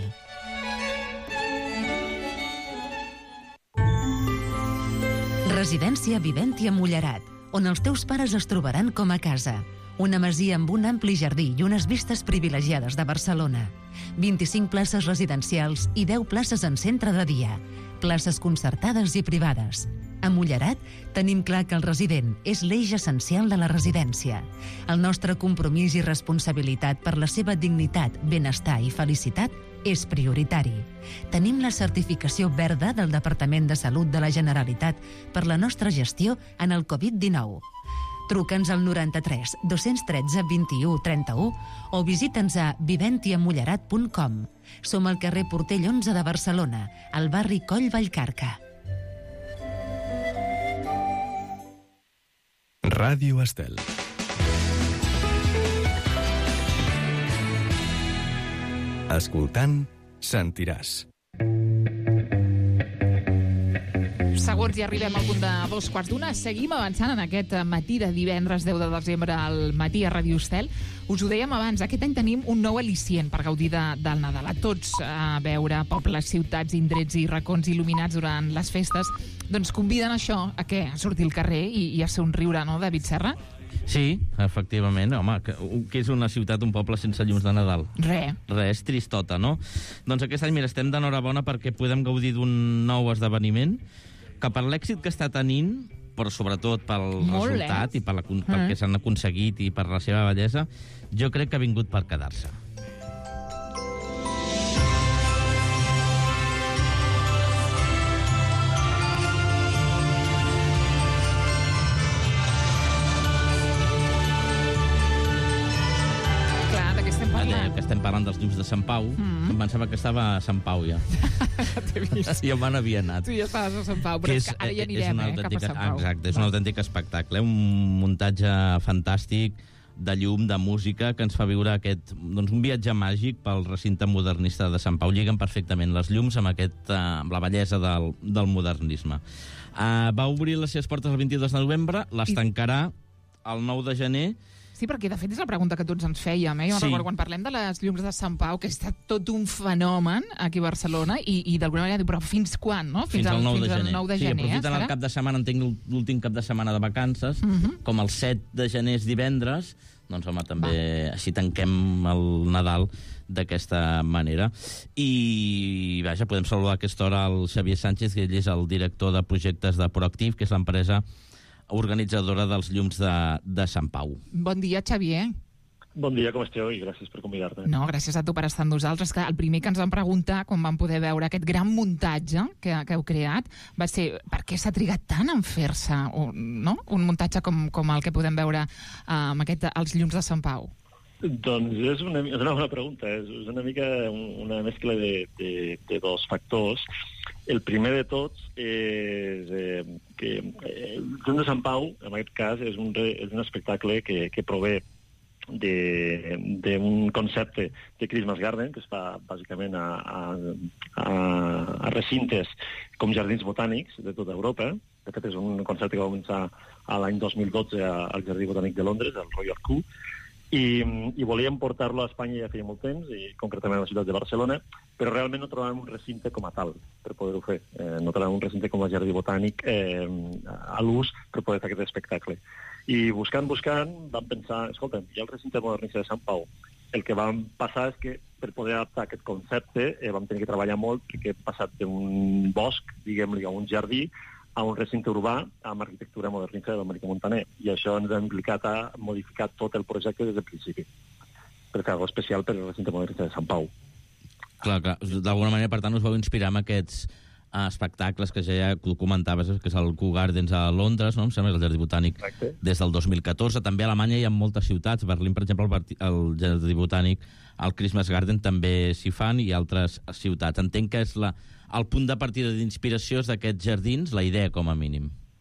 Residència Viventia Mullerat, on els teus pares es trobaran com a casa. Una masia amb un ampli jardí i unes vistes privilegiades de Barcelona. vint-i-cinc places residencials i deu places en centre de dia. Places concertades i privades. A Mullerat tenim clar que el resident és l'eix essencial de la residència. El nostre compromís i responsabilitat per la seva dignitat, benestar i felicitat és prioritari. Tenim la certificació verda del Departament de Salut de la Generalitat per la nostra gestió en el covid dinou. Truca'ns al noranta-tres dos-cents tretze vint-i-u trenta-u o visita'ns a viventia mullerat punt com. Som al carrer Portell onze de Barcelona, al barri Coll Vallcarca. Ràdio Estel. Escoltant, sentiràs. Segons ja arribem al punt de dos quarts d'una, seguim avançant en aquest matí de divendres deu de desembre al matí a Ràdio Estel. Us ho dèiem abans, aquest any tenim un nou al·licient per gaudir de, del Nadal. A tots a veure pobles, ciutats, indrets i racons il·luminats durant les festes, doncs conviden això a què? A sortir al carrer i, i a somriure, no, David Serra? Sí, efectivament. Home, que, que és una ciutat, un poble sense llums de Nadal? Re. Res, tristota, no? Doncs aquest any, mira, estem d'enhorabona perquè podem gaudir d'un nou esdeveniment que per l'èxit que està tenint, però sobretot pel Molt resultat bé. i per la, pel que s'han aconseguit i per la seva bellesa, jo crec que ha vingut per quedar-se. Que estem parlant dels llums de Sant Pau, mm-hmm. em pensava que estava a Sant Pau ja. T'he vist. I on havia anat. Tu ja estaves a Sant Pau, però és, és que ara ja anirem, eh, cap a Sant Pau. Exacte, és un autèntic espectacle, un muntatge fantàstic de llum, de música, que ens fa viure aquest, doncs, un viatge màgic pel recinte modernista de Sant Pau. Lliguen perfectament les llums amb, aquest, amb la bellesa del, del modernisme. Uh, va obrir les seves portes el vint-i-dos de novembre, les tancarà el nou de gener. Sí, perquè de fet és la pregunta que tots ens fèiem, eh? Jo sí. recordo quan parlem de les llums de Sant Pau, que ha estat tot un fenomen aquí a Barcelona, i, i d'alguna manera diu, però fins quan, no? Fins, fins al nou de gener. nou de sí, gener, aprofiten eh, el cap de setmana, entenc l'últim cap de setmana de vacances, uh-huh. com el set de gener és divendres, doncs home, també Va. així tanquem el Nadal d'aquesta manera. I, vaja, podem saludar a aquesta hora el Xavier Sánchez, que ell és el director de projectes de Proactiv, que és l'empresa organitzadora dels llums de, de Sant Pau. Bon dia, Xavier. Bon dia, com esteu? I gràcies per convidar-me. No, gràcies a tu per estar amb nosaltres. Que el primer que ens vam preguntar, quan vam poder veure aquest gran muntatge que, que heu creat, va ser per què s'ha trigat tant en fer-se un, no? un muntatge com, com el que podem veure uh, amb aquest, els llums de Sant Pau? Doncs és una, és una bona pregunta. És una mica una mescla de, de, de dos factors. El primer de tots és eh, que eh, el Llum de Sant Pau, en aquest cas, és un, és un espectacle que, que prové d'un concepte de Christmas Garden, que es fa bàsicament a, a, a recintes com jardins botànics de tota Europa. De fet, és un concepte que va començar l'any dos mil dotze al Jardí Botànic de Londres, al Royal Kew, I, i volíem portar-lo a Espanya ja feia molt temps, i concretament a la ciutat de Barcelona, però realment no trobàvem un recinte com a tal per poder-ho fer. Eh, no trobàvem un recinte com el Jardí Botànic eh, a l'ús per poder fer aquest espectacle. I buscant, buscant, vam pensar, escolta, hi ha el recinte modernista de Sant Pau. El que vam passar és que per poder adaptar aquest concepte eh, vam tenir que treballar molt, perquè hem passat d'un bosc, diguem-li, a un jardí, a un recinte urbà amb arquitectura modernista de l'Amèrica Montaner. I això ens ha implicat a modificar tot el projecte des del principi, per fer alguna especial per al recinte modernista de Sant Pau. Clar, clar. D'alguna manera, per tant, us vau inspirar amb aquests uh, espectacles que ja comentaves, que és el Kew Gardens a Londres, no? Em sembla, el Jardí Botànic Exacte. Des del dos mil catorze. També a Alemanya hi ha moltes ciutats. Berlín, per exemple, el, el Jardí Botànic, el Christmas Garden també s'hi fan, i altres ciutats. Entenc que és la... el punt de partida d'inspiració és d'aquests jardins, la idea com a mínim.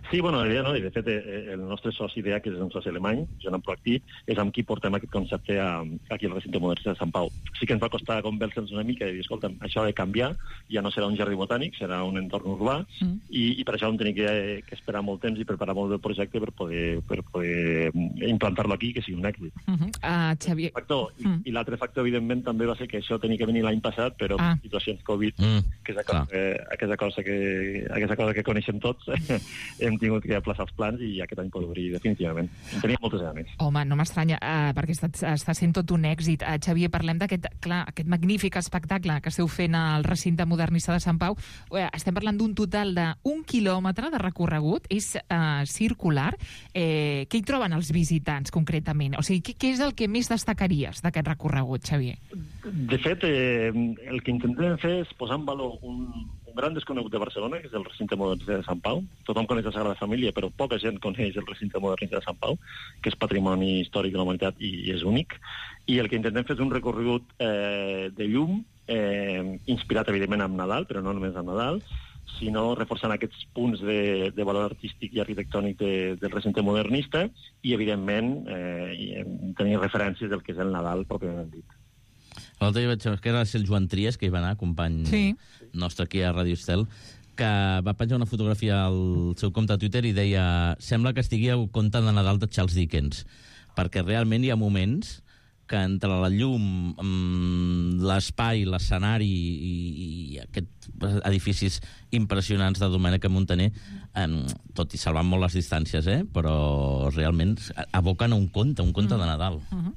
Sí, bueno, la idea, no? I de fet, el nostre soci idea, que és un soci alemany, Joan Proactiv, és amb qui portem aquest concepte a, aquí al recinte modernista de Sant Pau. Sí que ens va costar convèncer-nos una mica i dir, escolta, això ha de canviar, ja no serà un jardí botànic, serà un entorn urbà, mm. i, i per això vam tenir que, que esperar molt temps i preparar molt el projecte per poder, per poder implantar-lo aquí, que sigui un èxit. Uh -huh. uh, Xavier... Factor, mm. I, i l'altre factor, evidentment, també va ser que això tenia que venir l'any passat, però ah. situacions Covid, mm. que és cosa, eh, aquesta, cosa que, aquesta cosa que coneixem tots, hem tingut que aplaçar els plans i aquest any pot obrir definitivament. En tenia moltes ganes. Home, no m'estranya, uh, perquè està, està sent tot un èxit. Uh, Xavier, parlem d'aquest clar, aquest magnífic espectacle que esteu fent al recinte modernista de Sant Pau. Uh, estem parlant d'un total d'un quilòmetre de recorregut, és uh, circular. Eh, què hi troben els visitants, concretament? O sigui, què, què és el que més destacaries d'aquest recorregut, Xavier? De fet, eh, el que intentem fer és posar en valor un, un gran desconegut de Barcelona, que és el recinte modernista de Sant Pau. Tothom coneix la Sagrada Família, però poca gent coneix el recinte modernista de Sant Pau, que és patrimoni històric de la humanitat i, i és únic. I el que intentem fer és un recorregut eh, de llum, eh, inspirat, evidentment, amb Nadal, però no només amb Nadal, sinó reforçant aquests punts de, de valor artístic i arquitectònic de, del recinte modernista i, evidentment, eh, tenir referències del que és el Nadal, pròpiament dit. L'altre dia vaig veure que era el Joan Trias, que hi va anar, company sí. nostre aquí a Radio Estel, que va penjar una fotografia al seu compte a Twitter i deia sembla que estigui al conte de Nadal de Charles Dickens, perquè realment hi ha moments que entre la llum, l'espai, l'escenari i, i aquests edificis impressionants de Domènec Montaner, eh, tot i salvant molt les distàncies, eh, però realment aboquen a un conte, un conte mm. de Nadal. Mm-hmm.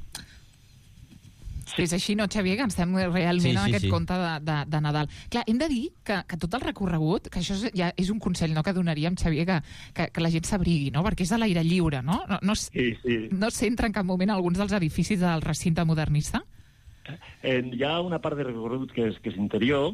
És així, no, Xavier, que estem realment sí, sí, en aquest sí. conte de, de, de Nadal. Clar, hem de dir que, que tot el recorregut, que això és, ja és un consell no, que donaríem, Xavier, que, que, que la gent s'abrigui, no? Perquè és a l'aire lliure, no? No, no, sí, sí. no s'entra en cap moment alguns dels edificis del recinte modernista? Eh, hi ha una part de recorregut que és, que és interior,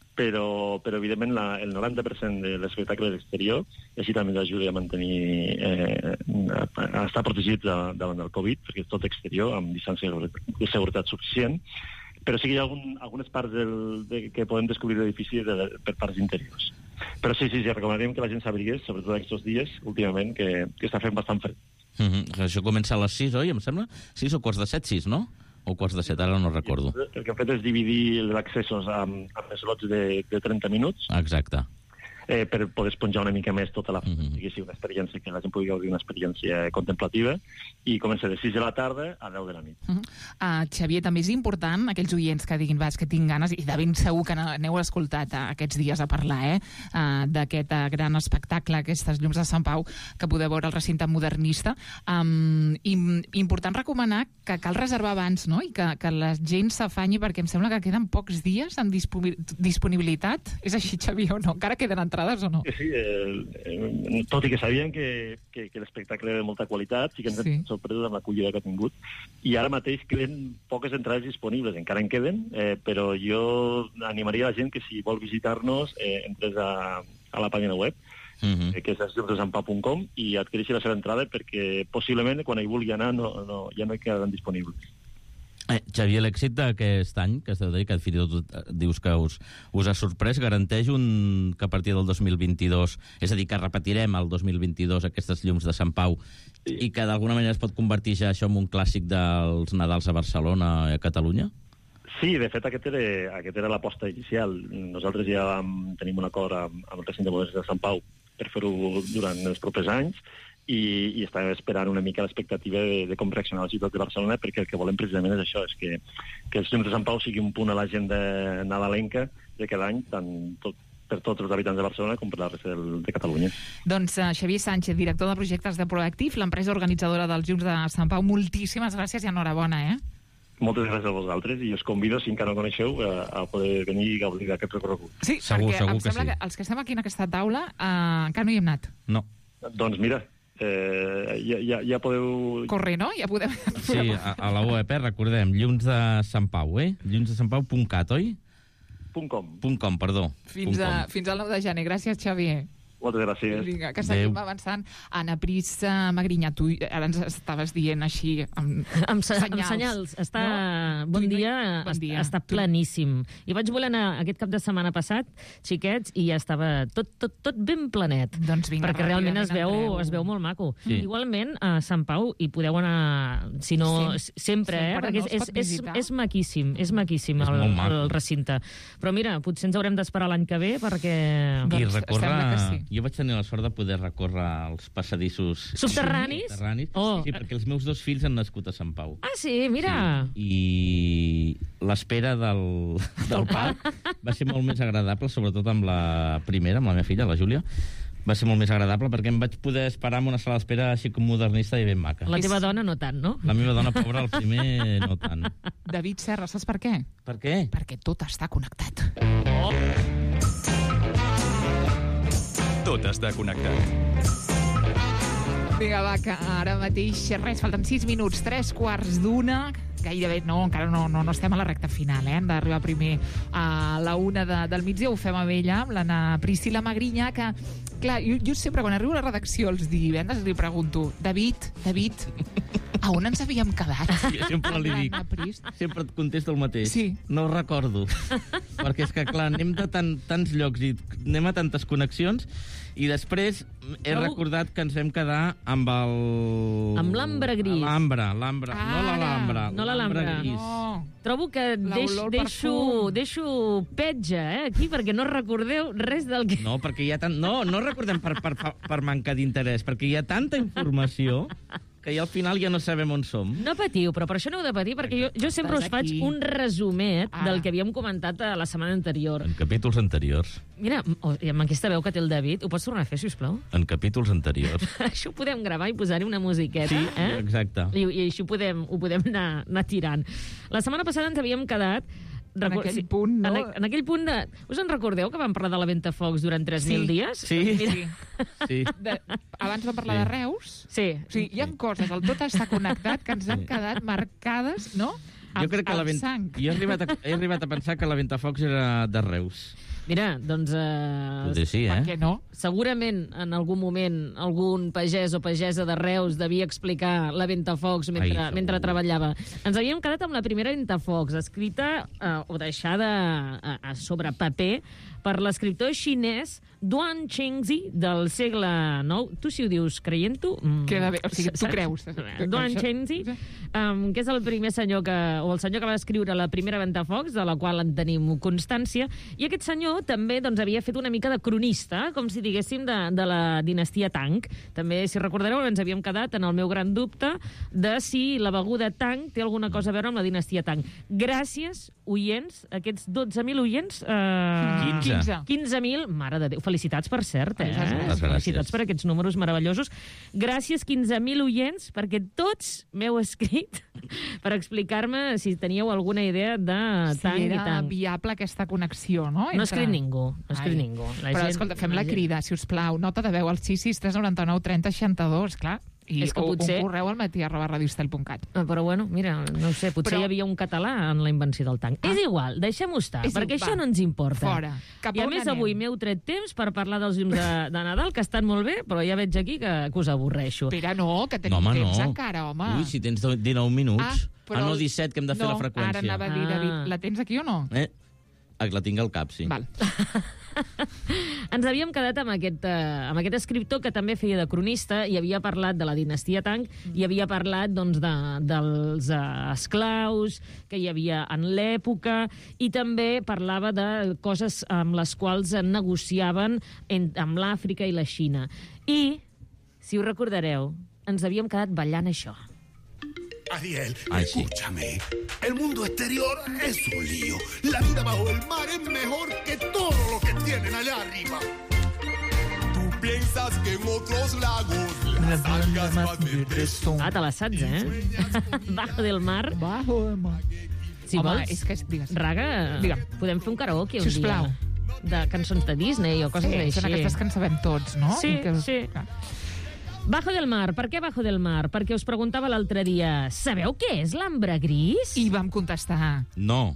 però, però evidentment la, el noranta per cent de l'espectacle és exterior, i així també ens ajuda a mantenir, eh, a estar protegits davant del Covid, perquè és tot exterior, amb distància de seguretat suficient, però sí que hi ha algun, algunes parts del, de, que podem descobrir l'edifici de, per parts interiors. Però sí, sí, sí, recomanaríem que la gent s'abrigués, sobretot aquests dies, últimament, que, que està fent bastant fred. Mm-hmm. Això comença a les sis, oi? Em sembla? sis o quarts de set, sis, no? O quarts de set, ara no recordo. El que hem fet és dividir els accessos amb, amb slots de, de trenta minuts. Exacte. Eh, per poder esponjar una mica més tota la mm-hmm. que sigui una experiència, que la gent pugui gaudir una experiència contemplativa, i comença de sis de la tarda a deu de la nit. Mm-hmm. uh, Xavier, també és important, aquells oients que diguin, vas, que tinc ganes, i de ben segur que n'heu escoltat uh, aquests dies a parlar, eh, uh, d'aquest uh, gran espectacle, aquestes llums de Sant Pau, que podeu veure al recinte modernista. Um, i, important recomanar que cal reservar abans, no?, i que, que la gent s'afanyi, perquè em sembla que queden pocs dies amb disponibilitat. És així, Xavier, o no? Encara queden entrades o no? Sí, eh, eh, tot i que sabien que, que, que l'espectacle era de molta qualitat, sí que ens sí. hem sorprès amb l'acollida que ha tingut, i ara mateix queden poques entrades disponibles, encara en queden, eh, però jo animaria la gent que si vol visitar-nos eh, entres a, a la pàgina web, mm-hmm. eh, que és llums de sant pau punt com, i adquireixi la seva entrada, perquè possiblement quan hi vulgui anar no, no, ja no hi quedaran disponibles. Eh, Xavier, l'èxit d'aquest any, que esteu dir, que fins i tot dius que us, us ha sorprès, garanteix un, que a partir del dos mil vint-i-dos, és a dir, que repetirem el dos mil vint-i-dos aquestes llums de Sant Pau, sí. i que d'alguna manera es pot convertir ja això en un clàssic dels Nadals a Barcelona i a Catalunya? Sí, de fet, aquest era, aquest era l'aposta inicial. Nosaltres ja vam, tenim un acord amb, amb el recinte modernista de Sant Pau per fer-ho durant els propers anys, i, i estàvem esperant una mica l'expectativa de, de com reaccionar la ciutat de Barcelona, perquè el que volem precisament és això, és que, que els llums de Sant Pau sigui un punt a l'agenda nadalenca de cada any, tant tot, per tots els habitants de Barcelona com per la resta del, de Catalunya. Doncs uh, Xavier Sánchez, director de projectes de Proactiv, l'empresa organitzadora dels llums de Sant Pau, moltíssimes gràcies i enhorabona, eh? Moltes gràcies a vosaltres, i us convido, si encara no coneixeu, a, a poder venir i gaudir d'aquest recorregut. Sí, segur, perquè segur em sembla que, sí. que els que estem aquí en aquesta taula uh, encara no hi hem anat. No. Doncs mira, Eh, ja, ja, ja podeu... Corre, no? Ja podem... Sí, a, a la web, eh? Recordem, llums de Sant Pau, eh? llums de sant pau punt cat, oi? Punt com. Punt com, perdó. Fins, punt a, com. fins al nou de gener. Gràcies, Xavier. Moltes gràcies. Vinga, que seguim Adéu. avançant. Anna Pris uh, Magrinyà, tu ara ens estaves dient així amb, amb, se senyals. amb senyals. Està, No? bon, Tu- dia, bon dia. està pleníssim. I vaig voler anar aquest cap de setmana passat, xiquets, i ja estava tot, tot, tot ben plenet. Doncs vinga, perquè realment es veu, entreu. es veu molt maco. Sí. Igualment, a Sant Pau hi podeu anar, si no, Sem- sempre, eh? sempre, Perquè no? és, Es és, pot és, visitar? és maquíssim, és maquíssim És el, molt maco. el recinte. Però mira, potser ens haurem d'esperar l'any que ve perquè... I Doncs recórrer... sembla que sí. Jo vaig tenir la sort de poder recórrer els passadissos... Subterranis? Subterranis. Oh. Sí, perquè els meus dos fills han nascut a Sant Pau. Ah, sí, mira. I l'espera del, del parc va ser molt més agradable, sobretot amb la primera, amb la meva filla, la Júlia. Va ser molt més agradable perquè em vaig poder esperar en una sala d'espera així com modernista i ben maca. La teva dona no tant, no? La meva dona, pobra, el primer no tant. David Serra, saps per què? Per què? Perquè tot està connectat. Oh. Tot està connectat. Vinga, va, que ara mateix, res, falten sis minuts, tres quarts d'una, gairebé, no, encara no, no, no estem a la recta final, eh? Hem d'arribar primer a la una de, del migdia, ho fem amb ella, amb l'Anna Priscila Magrinyà, que, clar, jo, jo sempre, quan arribo a la redacció els divendres, li pregunto, David, David, a on ens havíem quedat? Jo sempre li dic, L'Anna Pris. sempre et contesto el mateix. Sí. No ho recordo. Perquè és que, clar, anem de tan, tants llocs i anem a tantes connexions i després he No. recordat que ens vam quedar amb el... Amb l'ambre gris. L'ambre, l'ambre. No Ara. l'alhambra. No l'alhambra. gris. No. Trobo que deix, L'olor al deixo, perfum. deixo petja, eh, aquí, perquè no recordeu res del que... No, perquè hi ha tant... No, no recordem per, per, per, per manca d'interès, perquè hi ha tanta informació que ja al final ja no sabem on som. No patiu, però per això no heu de patir, perquè jo, jo sempre us Estàs faig aquí. un resumet Ara. del que havíem comentat a la setmana anterior. En capítols anteriors. Mira, oh, i amb aquesta veu que té el David, ho pots tornar a fer, sisplau? En capítols anteriors. Això ho podem gravar i posar-hi una musiqueta, Sí, eh? exacte. I, i així ho podem, ho podem anar, anar tirant. La setmana passada ens havíem quedat... En aquell punt, no? En, a- en aquell punt de... Us en recordeu que vam parlar de la Ventafocs durant tres mil Sí. dies? Sí. Doncs mira, Sí. Sí. De, abans vam parlar Sí. de Reus. sí. O sigui, hi ha coses, el tot està connectat, que ens han quedat marcades, no? Jo crec que la vent... sang. Jo he arribat, a, he arribat a pensar que la Ventafocs era de Reus. Mira, doncs... Eh, Potser sí, Per eh? què no? Segurament en algun moment algun pagès o pagesa de Reus devia explicar la Ventafocs mentre, Ai, segur. mentre treballava. Ens havíem quedat amb la primera Ventafocs, escrita eh, o deixada a, a sobre paper per l'escriptor xinès Duan Chengzi del segle nou. Tu si ho dius creient-ho... mm, Queda bé, o sigui, tu saps? creus. Duan Chengzi, um, que és el primer senyor que, o el senyor que va escriure la primera Ventafocs, de la qual en tenim constància, i aquest senyor també doncs, havia fet una mica de cronista, com si diguéssim de, de la dinastia Tang. També, si recordareu, ens havíem quedat en el meu gran dubte de si la beguda Tang té alguna cosa a veure amb la dinastia Tang. Gràcies, oients, aquests dotze mil oients... Eh, quinze. quinze mil, mare de Déu. Felicitats, per cert, eh? Moltes gràcies. Felicitats per aquests números meravellosos. Gràcies, quinze mil oients, perquè tots m'heu escrit per explicar-me si teníeu alguna idea de Tang si i era Tang. viable aquesta connexió, no? No ha escrit ningú, no ha escrit Ai. ningú. La Però, gent- escolta, fem la la gent- crida, si us plau. Nota de veu al sis sis tres nou nou trenta seixanta-dos, clar. I És que o- potser- un correu al matí arroba radiostel punt cat. Ah, però bueno, mira, no ho sé, potser Però- hi havia un català en la invenció del tanc. Ah. És igual, deixem-ho estar, És perquè igual. això no ens importa. Fora. Cap I a a on més anem? avui m'heu tret temps per parlar dels llums de, de Nadal, que estan molt bé, però ja veig aquí que, que us avorreixo. Espera, no, que tenim No, home, temps no. encara, home. Ui, si tens dinou minuts. Ah, però Ah, no, el- disset, que hem de fer no, la freqüència. ara anava a dir, Ah. David, la tens aquí o no? Eh? Ah, que la tinc al cap, sí. Val. Ens havíem quedat amb aquest, eh, amb aquest escriptor que també feia de cronista i havia parlat de la dinastia Tang i havia parlat doncs, de, dels eh, esclaus que hi havia en l'època i també parlava de coses amb les quals negociaven en, amb l'Àfrica i la Xina. I, si us recordareu, ens havíem quedat ballant això. Ariel, Ay, sí. escúchame. El mundo exterior es un lío. La vida bajo el mar es mejor que todo lo que tienen allá arriba. Tú piensas que en otros lagos las algas más verdes son. Ah, te la saps, eh? Bajo del mar. Bajo del mar. Si Home, vols, és que... Digues. Raga, Digue'm. podem fer un karaoke un Sisplau. dia. De cançons de Disney o coses Sí, així. són aquestes que en sabem tots, no? Sí, I que... sí. Bajo del mar. Per què Bajo del mar? Perquè us preguntava l'altre dia, sabeu què és l'ambre gris? I vam contestar. No.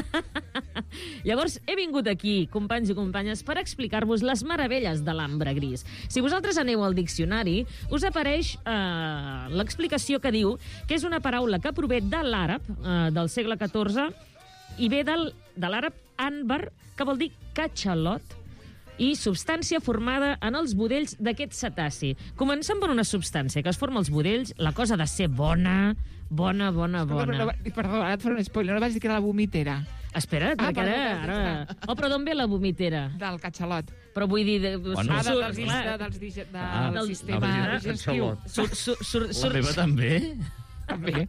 Llavors, he vingut aquí, companys i companyes, per explicar-vos les meravelles de l'ambre gris. Si vosaltres aneu al diccionari, us apareix eh, l'explicació que diu que és una paraula que prové de l'àrab, eh, del segle catorze, i ve del, de l'àrab ànbar, que vol dir catxalot, i substància formada en els budells d'aquest cetaci. Comencem per una substància que es forma als budells, la cosa ha de ser bona, bona, bona, bona. No, no, perdó, ara et faré un spoiler, no vas dir que era la vomitera. Espera't, Ah, perquè ara... perdó, ara... Oh, però d'on ve la vomitera? Del catxalot. Però vull dir... De... Bueno. Ah, de, dels, de, dels, dig- del Ah, del del- sistema del digestiu. catxalot. Sur, sur, sur, La meva també? També.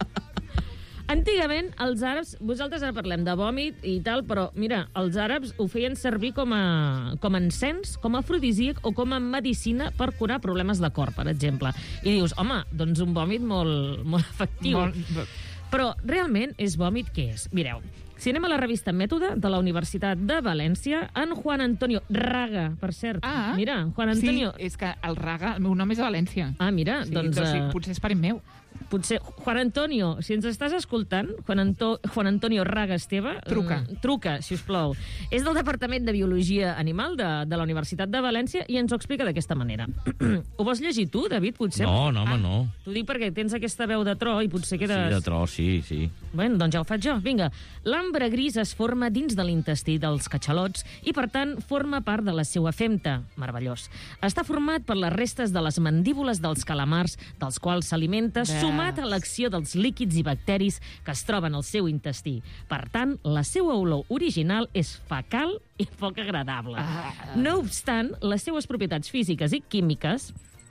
Antigament, els àrabs... Vosaltres ara parlem de vòmit i tal, però, mira, els àrabs ho feien servir com a, com a encens, com a afrodisíac o com a medicina per curar problemes de cor, per exemple. I dius, home, doncs un vòmit molt, molt efectiu. Molt- Però, realment, és vòmit què és? Mireu, si anem a la revista Mètode de la Universitat de València, en Juan Antonio Raga, per cert. Ah, mira, Juan Antonio... Sí, és que el Raga, el meu nom és de València. Ah, mira, sí, doncs... doncs sí, eh, potser és parent meu. Potser, Juan Antonio, si ens estàs escoltant, Juan, Anto, Juan Antonio Raga Esteve... Truca. mm, Truca, si us plou. És del Departament de Biologia Animal de, de la Universitat de València i ens ho explica d'aquesta manera. Ho vols llegir tu, David, potser? No, no, home, Ah, no. T'ho dic perquè tens aquesta veu de tro i potser quedes... Sí, de tro, sí, sí. Bueno, doncs ja ho faig jo. Vinga. L'ambre gris es forma dins de l'intestí dels catxalots i, per tant, forma part de la seua femta. Meravellós. Està format per les restes de les mandíbules dels calamars, dels quals s'alimenta, Ves. sumat a l'acció dels líquids i bacteris que es troben al seu intestí. Per tant, la seva olor original és fecal i poc agradable. Ah. No obstant, les seues propietats físiques i químiques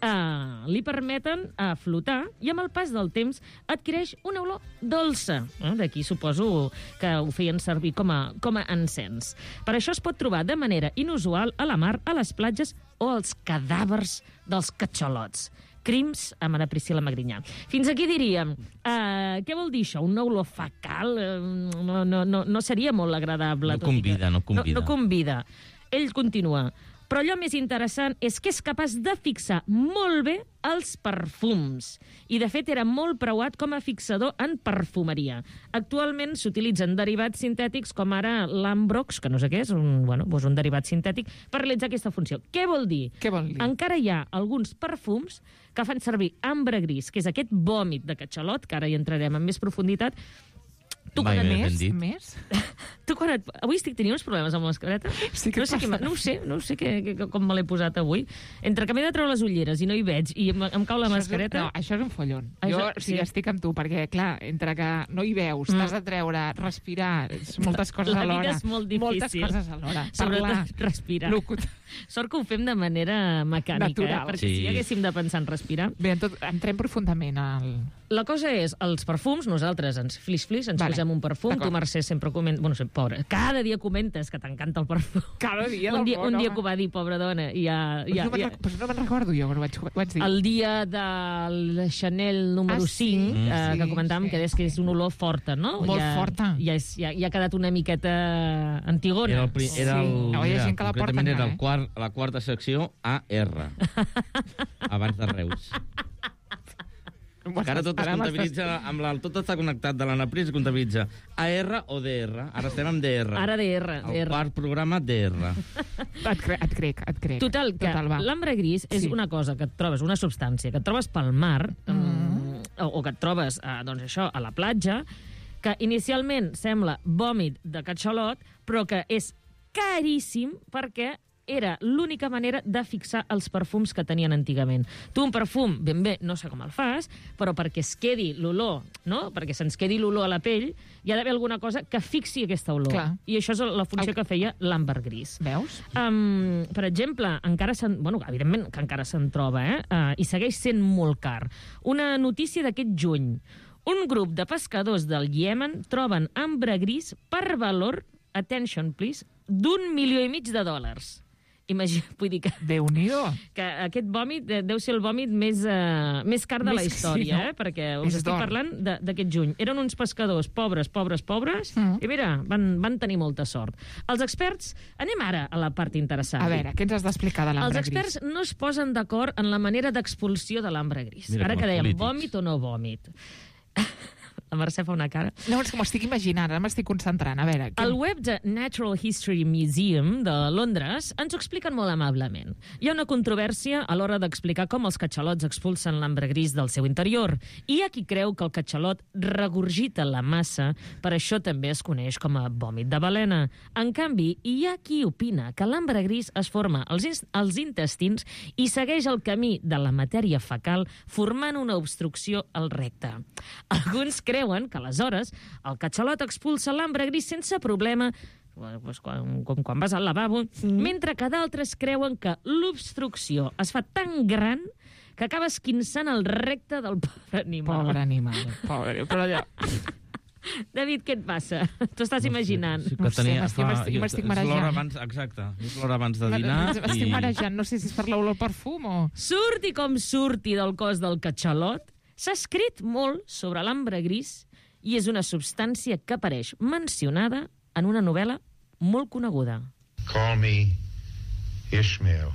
Uh, li permeten uh, flotar i amb el pas del temps adquireix una olor dolça. Uh, D'aquí suposo que ho feien servir com a, com a encens. Per això es pot trobar de manera inusual a la mar, a les platges o als cadàvers dels catxalots. Crims amb Ana Priscila Magrinyà. Fins aquí diríem, uh, què vol dir això? Una olor fecal? Uh, no, no, no, no seria molt agradable. No tot i que- convida, no convida. No, no convida. Ell continua. Però allò més interessant és que és capaç de fixar molt bé els perfums. I, de fet, era molt preuat com a fixador en perfumeria. Actualment s'utilitzen derivats sintètics com ara l'Ambrox, que no sé què és, un, bueno, doncs un derivat sintètic, per realitzar aquesta funció. Què vol dir? Què vol dir? Encara hi ha alguns perfums que fan servir ambre gris, que és aquest vòmit de catxalot, que ara hi entrarem en més profunditat. Tu Mai quan ben més, dit. Més? Tu quan et... Avui estic tenint uns problemes amb la mascareta. Sí, què no sé, què, passa? m'ha- no ho sé, no ho sé què, què, com me l'he posat avui. Entre que m'he de treure les ulleres i no hi veig i em, em cau la Això és un- mascareta... No, això és un follon. Això- jo o sigui, sí. estic amb tu, perquè, clar, entre que no hi veus, Mm. t'has de treure, respirar, és moltes coses La vida alhora. és molt difícil. Moltes coses alhora. Sobretot Parlar, respirar. locut- Sort que ho fem de manera mecànica, Natural. eh? Perquè Sí. si haguéssim de pensar en respirar... Bé, en tot, entrem profundament al... La cosa és, els perfums, nosaltres ens flis-flis, ens Vale. posem un perfum, D'acord. tu, Mercè, sempre comentes... Bueno, sé, pobre, cada dia comentes que t'encanta el perfum. Cada dia un del dia, món, un dia home. que ho va dir, pobra dona, i ja... Pues ja, no me'n ja... rec- pues no me'n recordo jo, però ho vaig, ho vaig dir. El dia del Chanel número Ah, sí? cinc, Mm. eh, Sí, que comentàvem sí. que és que és una olor forta, no? Molt ja, forta. Ja, és, ja, ja ha quedat una miqueta antigona. Era el, pri- era el, Sí. No, hi ha mira, gent que la porta concretament encara, era el eh? quart, la quarta secció A R. Abans de Reus. Que ara tot es Ara m'estàs- comptabilitza, amb la, tot està connectat de l'Anna Pris, es comptabilitza A R o D R. Ara estem amb D R. Ara D R. D El R. quart programa D R. Et, cre et crec, et crec. Total, que Total, va. l'ambre gris és Sí. una cosa que et trobes, una substància que et trobes pel mar, mm. o, o que et trobes, eh, doncs això, a la platja, que inicialment sembla vòmit de catxalot, però que és caríssim perquè era l'única manera de fixar els perfums que tenien antigament. Tu un perfum, ben bé, no sé com el fas, però perquè es quedi l'olor, no? Perquè se'ns quedi l'olor a la pell, hi ha d'haver alguna cosa que fixi aquesta olor. Clar. I això és la funció El- que feia l'àmber gris. Veus? Um, per exemple, encara se'n... Bueno, evidentment que encara se'n troba, eh? Uh, I segueix sent molt car. Una notícia d'aquest juny. Un grup de pescadors del Iemen troben ambre gris per valor, attention please, d'un milió i mig de dòlars. Imagina, vull dir que... Déu-n'hi-do. Que aquest vòmit eh, deu ser el vòmit més, uh, més car de Més la que història, sí, no? eh? Perquè us És estic d'or. parlant de- d'aquest juny. Eren uns pescadors pobres, pobres, pobres, mm. i mira, van, van tenir molta sort. Els experts, anem ara a la part interessant. A veure, què ens has d'explicar de Els l'ambre experts gris? no es posen d'acord en la manera d'expulsió de l'ambre gris. Mira Ara com que els dèiem, polítics. vòmit o no vòmit? La Mercè fa una cara. No, és que m'ho estic imaginant, ara m'estic concentrant. A veure... El web de Natural History Museum de Londres ens ho expliquen molt amablement. Hi ha una controvèrsia a l'hora d'explicar com els catxalots expulsen l'ambre gris del seu interior. I hi ha qui creu que el catxalot regurgita la massa, per això també es coneix com a vòmit de balena. En canvi, hi ha qui opina que l'ambre gris es forma als, ins- als intestins i segueix el camí de la matèria fecal formant una obstrucció al recte. Alguns creuen que, aleshores, el catxalot expulsa l'ambre gris sense problema, pues, quan, com quan vas al lavabo, mm. mentre que d'altres creuen que l'obstrucció es fa tan gran que acaba esquinçant el recte del pobre animal. Pobre animal, pobre... Però allò... David, què et passa? T'ho estàs imaginant? Sí, que tenia, m'estic- m'estic- m'estic és l'hora marejant. abans, exacte, és l'hora abans de dinar. M'estic i... marejant, no sé si és per l'olor al perfum o... Surti com surti del cos del catxalot, s'ha escrit molt sobre l'ambre gris i és una substància que apareix mencionada en una novel·la molt coneguda. Call me Ishmael.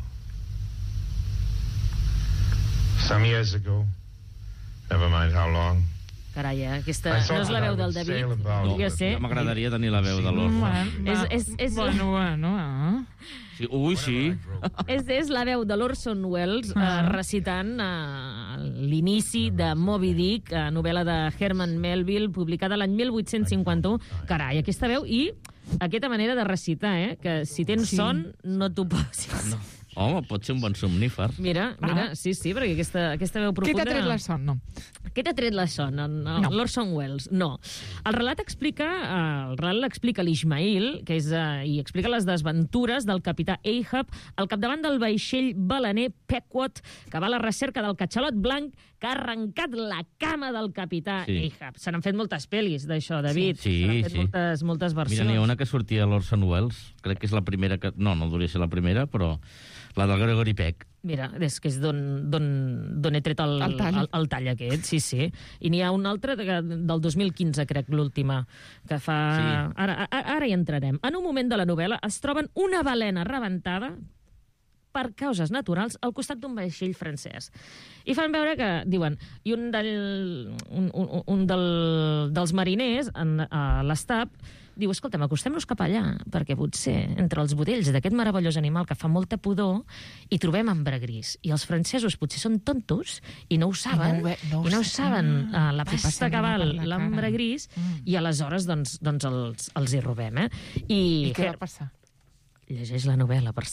Some years ago, never mind how long, Carai, eh? Aquesta no és la veu del David. Podria ser. Ja m'agradaria tenir la veu de l'Orson. És, és, és, Bueno, bueno, eh? Sí, ui, sí. és, és la veu de l'Orson Welles eh, recitant eh, l'inici de Moby Dick, eh, novel·la de Herman Melville, publicada l'any mil vuit-cents cinquanta-u. Carai, aquesta veu i aquesta manera de recitar, eh? Que si tens Sí. son, no t'ho posis. No. Home, pot ser un bon somnífer. Mira, mira, Ah. sí, sí, perquè aquesta, aquesta veu Què profunda... t'ha tret la son? No. Què t'ha tret la son? No. No. L'Orson Welles? No. El relat explica, eh, el relat l'explica l'Ismail, que és, eh, i explica les desventures del capità Ahab al capdavant del vaixell balener Pequot, que va a la recerca del catxalot blanc que ha arrencat la cama del capità Sí. Ahab. Se n'han fet moltes pel·lis d'això, David. Sí, Se n'han fet sí. moltes, moltes versions. Mira, n'hi ha una que sortia a l'Orson Welles, crec que és la primera que... No, no hauria de ser la primera, però la del Gregory Peck. Mira, és que és d'on d'on- d'on he tret el, El tall. el, el tall aquest, sí, sí. I n'hi ha un altre de, del dos mil quinze, crec, l'última, que fa... Sí. Ara, a- ara hi entrarem. En un moment de la novel·la es troben una balena rebentada per causes naturals al costat d'un vaixell francès. I fan veure que, diuen, i un, del, un, un, un del, dels mariners en, a l'estab diu, escolta'm, acostem-nos cap allà, perquè potser entre els budells d'aquest meravellós animal que fa molta pudor hi trobem ambre gris. I els francesos potser són tontos i no ho saben, I no ho ve- no ho i no ho saben. saben uh, la Li pasta passa que llum val per la l'ambre cara. gris, Mm. i aleshores doncs, doncs els, els hi robem, eh? I, I què va passar? Llegeix la novel·la. Per...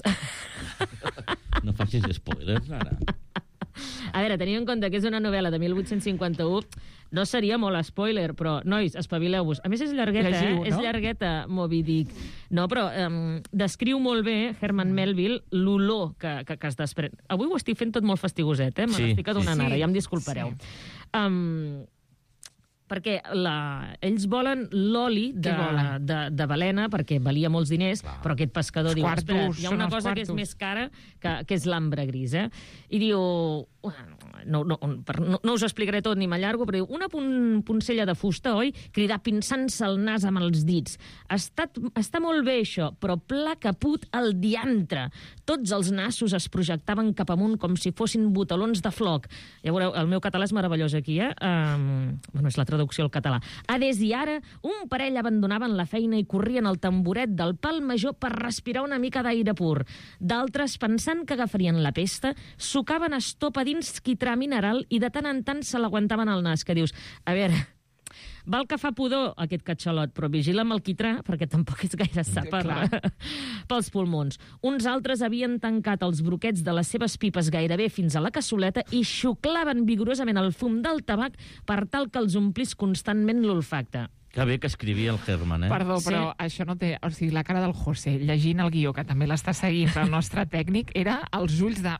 No facis spoilers, ara. A veure, tenint en compte que és una novel·la de mil vuit-cents cinquanta-u, no seria molt spoiler, però, nois, espavileu-vos. A més, és llargueta, Llegiu, eh? no? És llargueta, Moby Dick. No, però um, descriu molt bé, Herman Melville, l'olor que, que, que es desprèn. Avui ho estic fent tot molt fastigoset, eh? Me Sí, l'estic adonant sí. ara, ja em disculpareu. Um, perquè la, ells volen l'oli de, Què volen? de, de balena, perquè valia molts diners, Clar. però aquest pescador Els diu, quartos, espera, hi ha són una els cosa que és quartos." més cara, que, que és l'ambre gris, eh? I diu, no, no, per, no, no us ho explicaré tot ni m'allargo, però diu, una pun, poncella de fusta, oi? Cridar pinçant-se el nas amb els dits. Està, està molt bé això, però pla caput el diantre. Tots els nassos es projectaven cap amunt com si fossin botalons de floc. Ja veureu, el meu català és meravellós aquí, eh? Um, bueno, és la traducció al català. A des i ara, un parell abandonaven la feina i corrien al tamboret del pal major per respirar una mica d'aire pur. D'altres, pensant que agafarien la pesta, sucaven estopa dins quitrà mineral i de tant en tant se l'aguantaven al nas, que dius, a veure, val que fa pudor aquest catxalot, però vigila amb el quitrà, perquè tampoc és gaire sa per, pels pulmons. Uns altres havien tancat els broquets de les seves pipes gairebé fins a la cassoleta i xuclaven vigorosament el fum del tabac per tal que els omplís constantment l'olfacte. Que bé que escrivia el Herman, eh? Perdó, però Sí. això no té... O sigui, la cara del José, llegint el guió, que també l'està seguint el nostre tècnic, era els ulls de...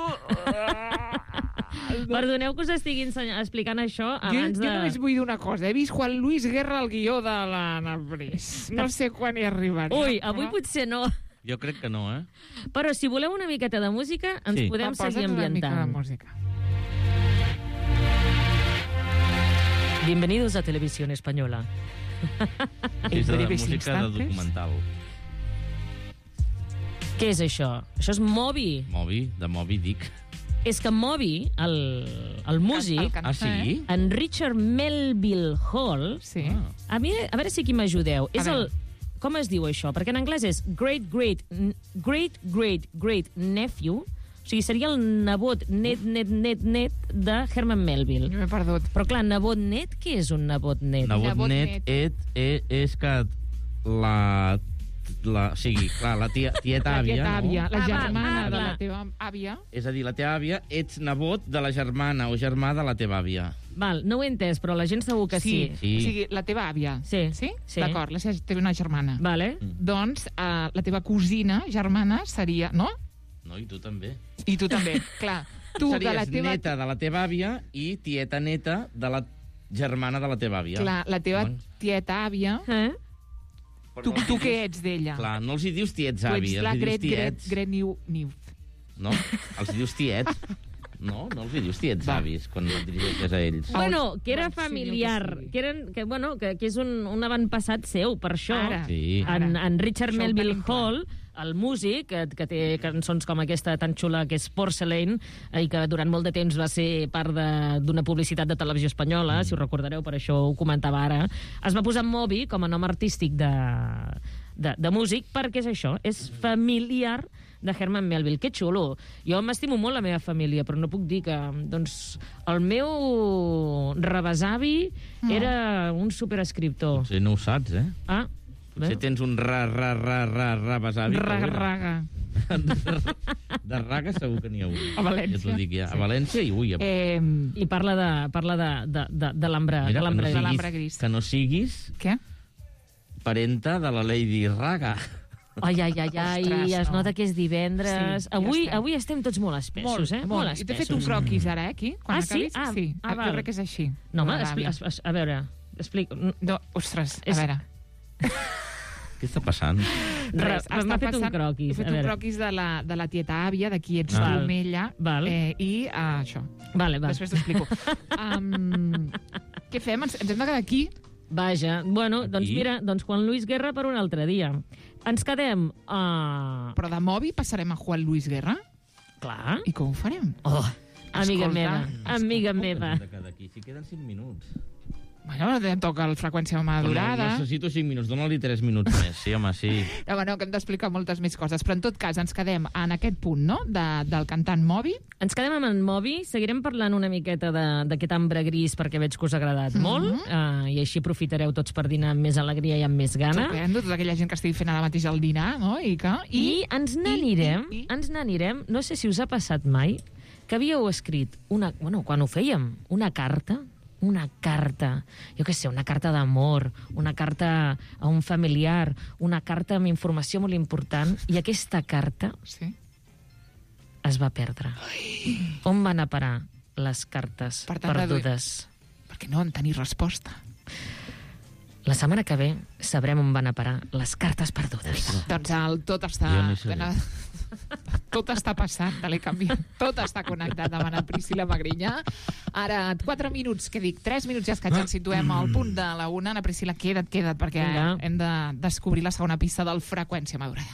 Perdoneu que us estigui ensenya- explicant això Jo, abans jo de... només vull dir una cosa. He vist Juan Luis Guerra al guió de l'Anna Bres. No sé quan hi arribaré. Ui, avui potser no. Jo crec que no, eh? Però si voleu una miqueta de música, ens Sí. podem Va, seguir posa't una mica de ambientant. música. Bienvenidos a Televisión Española. És de breves música de instantes. documental. Què és això? Això és Moby. Moby, de Moby Dick. És que Moby, el, el músic, El cançó, Ah, sí? en Richard Melville Hall, Sí. Ah. a, mi, a veure si aquí m'ajudeu. És veure. el... Com es diu això? Perquè en anglès és great, great, n- great, great, great nephew. O sigui, seria el nebot net, net, net, net de Herman Melville. Jo m'he perdut. Però clar, nebot net, què és un nebot net? Nebot Nebot net, net. et, et, és que la... la o sigui, clar, la tia, tieta La àvia, tieta àvia, no? la Ah, val, germana ah, de la clar. teva àvia. És a dir, la teva àvia, ets nebot de la germana o germà de la teva àvia. Val, no ho he entès, però la gent segur que sí. Sí. O sigui, la teva àvia. Sí. Sí? Sí. D'acord, la seva, té una germana. Vale. Doncs uh, la teva cosina, germana, seria... No? No, i tu també. I tu també, clar. Tu, Series de la teva... neta de la teva àvia i tieta neta de la germana de la teva àvia. Clar, la teva Home, tieta àvia... Eh? Tu, tu què ets d'ella? Clar, no els hi dius tiets Tu avi, ets els la hi dius Gret, Gret, tiets. Gret New, New. No? Els hi dius tiets. No, no els hi dius tiets avis quan et dirigeixes a ells. Bueno, que era Bueno, sí, familiar, el que sigui. que, eren, que, bueno, que, que és un, un avantpassat seu, per això. Ara. Sí. En, en Richard Això ho Melville tenim clar. Hall, el músic, que, que té cançons com aquesta tan xula que és Porcelain, eh, i que durant molt de temps va ser part de- d'una publicitat de televisió espanyola, si us recordareu, per això ho comentava ara, es va posar Moby com a nom artístic de, de, de músic, perquè és això, és familiar de Herman Melville. Que xulo. Jo m'estimo molt la meva família, però no puc dir que... Doncs el meu rebesavi Mm. era un superescriptor. Potser no ho saps, eh? Ah, Potser tens un ra, ra, ra, ra, ra, besavi. Raga, raga. De raga segur que n'hi ha un. A València. Ja t'ho dic ja. A València i ui. A... Eh, I parla de, parla de, de, de, de l'ambre Mira, de que, no l'ambre de gris. l'ambre siguis, gris. que no siguis què? parenta de la Lady Raga. Ai, ai, ai, ai, Ostres, es no. nota que és divendres. Sí, ja avui, estem. avui estem tots molt espessos, Molt, eh? molt. I espessos. t'he fet un croquis ara, eh, aquí? Quan Ah, sí? acabis? Ah, sí. ah, jo val. crec que és així. No, home, La expli, gàbia. es, es, a veure, explico. No, ostres, a És- veure. Què està passant? Res, M'ha està fet un passant- croquis, He fet a un veure. croquis de la, de la tieta àvia, de qui ets Val. tu, Mella, Val. Eh, i uh, això. Vale, va. Després t'ho explico. um, què fem? Ens, ens hem de quedar aquí? Vaja, bueno, doncs Aquí? mira, doncs quan Luis Guerra per un altre dia. Ens quedem a... Però de Moby passarem a Juan Luis Guerra? Clar. I com ho farem? Oh, amiga Escolta, meva, amiga meva. De cada aquí, si queden cinc minuts. Bueno, em toca la freqüència madurada. No, necessito cinc minuts, dóna-li tres minuts més. Sí, home, sí. No, bueno, que hem d'explicar moltes més coses. Però en tot cas, ens quedem en aquest punt, no?, de, del cantant Moby. Ens quedem amb en Moby, seguirem parlant una miqueta de- d'aquest ambre gris perquè veig que us ha agradat Mhm. molt, uh, i així aprofitareu tots per dinar amb més alegria i amb més gana. Estupendo, tota aquella gent que estigui fent ara mateix el dinar, no?, i que... I ens n'anirem, ens n'anirem, no sé si us ha passat mai, que havíeu escrit, una, bueno, quan ho fèiem, una carta, una carta, jo què sé, una carta d'amor, una carta a un familiar, una carta amb informació molt important, i aquesta carta sí. es va perdre. Ai. On van a parar les cartes Per tant, perdudes? Perquè no van tenir resposta. La setmana que ve sabrem on van a parar les cartes perdudes. Doncs el tot està... Jo no hi seré. Tot està passant, dale, canvia. Tot està connectat amb la Priscila Magrinyà. Ara, quatre minuts, que dic, tres minuts ja escaig, ens situem al punt de la una. Ana Priscila, queda't, queda't, perquè Vinga. hem de descobrir la segona pista del Freqüència Madurada.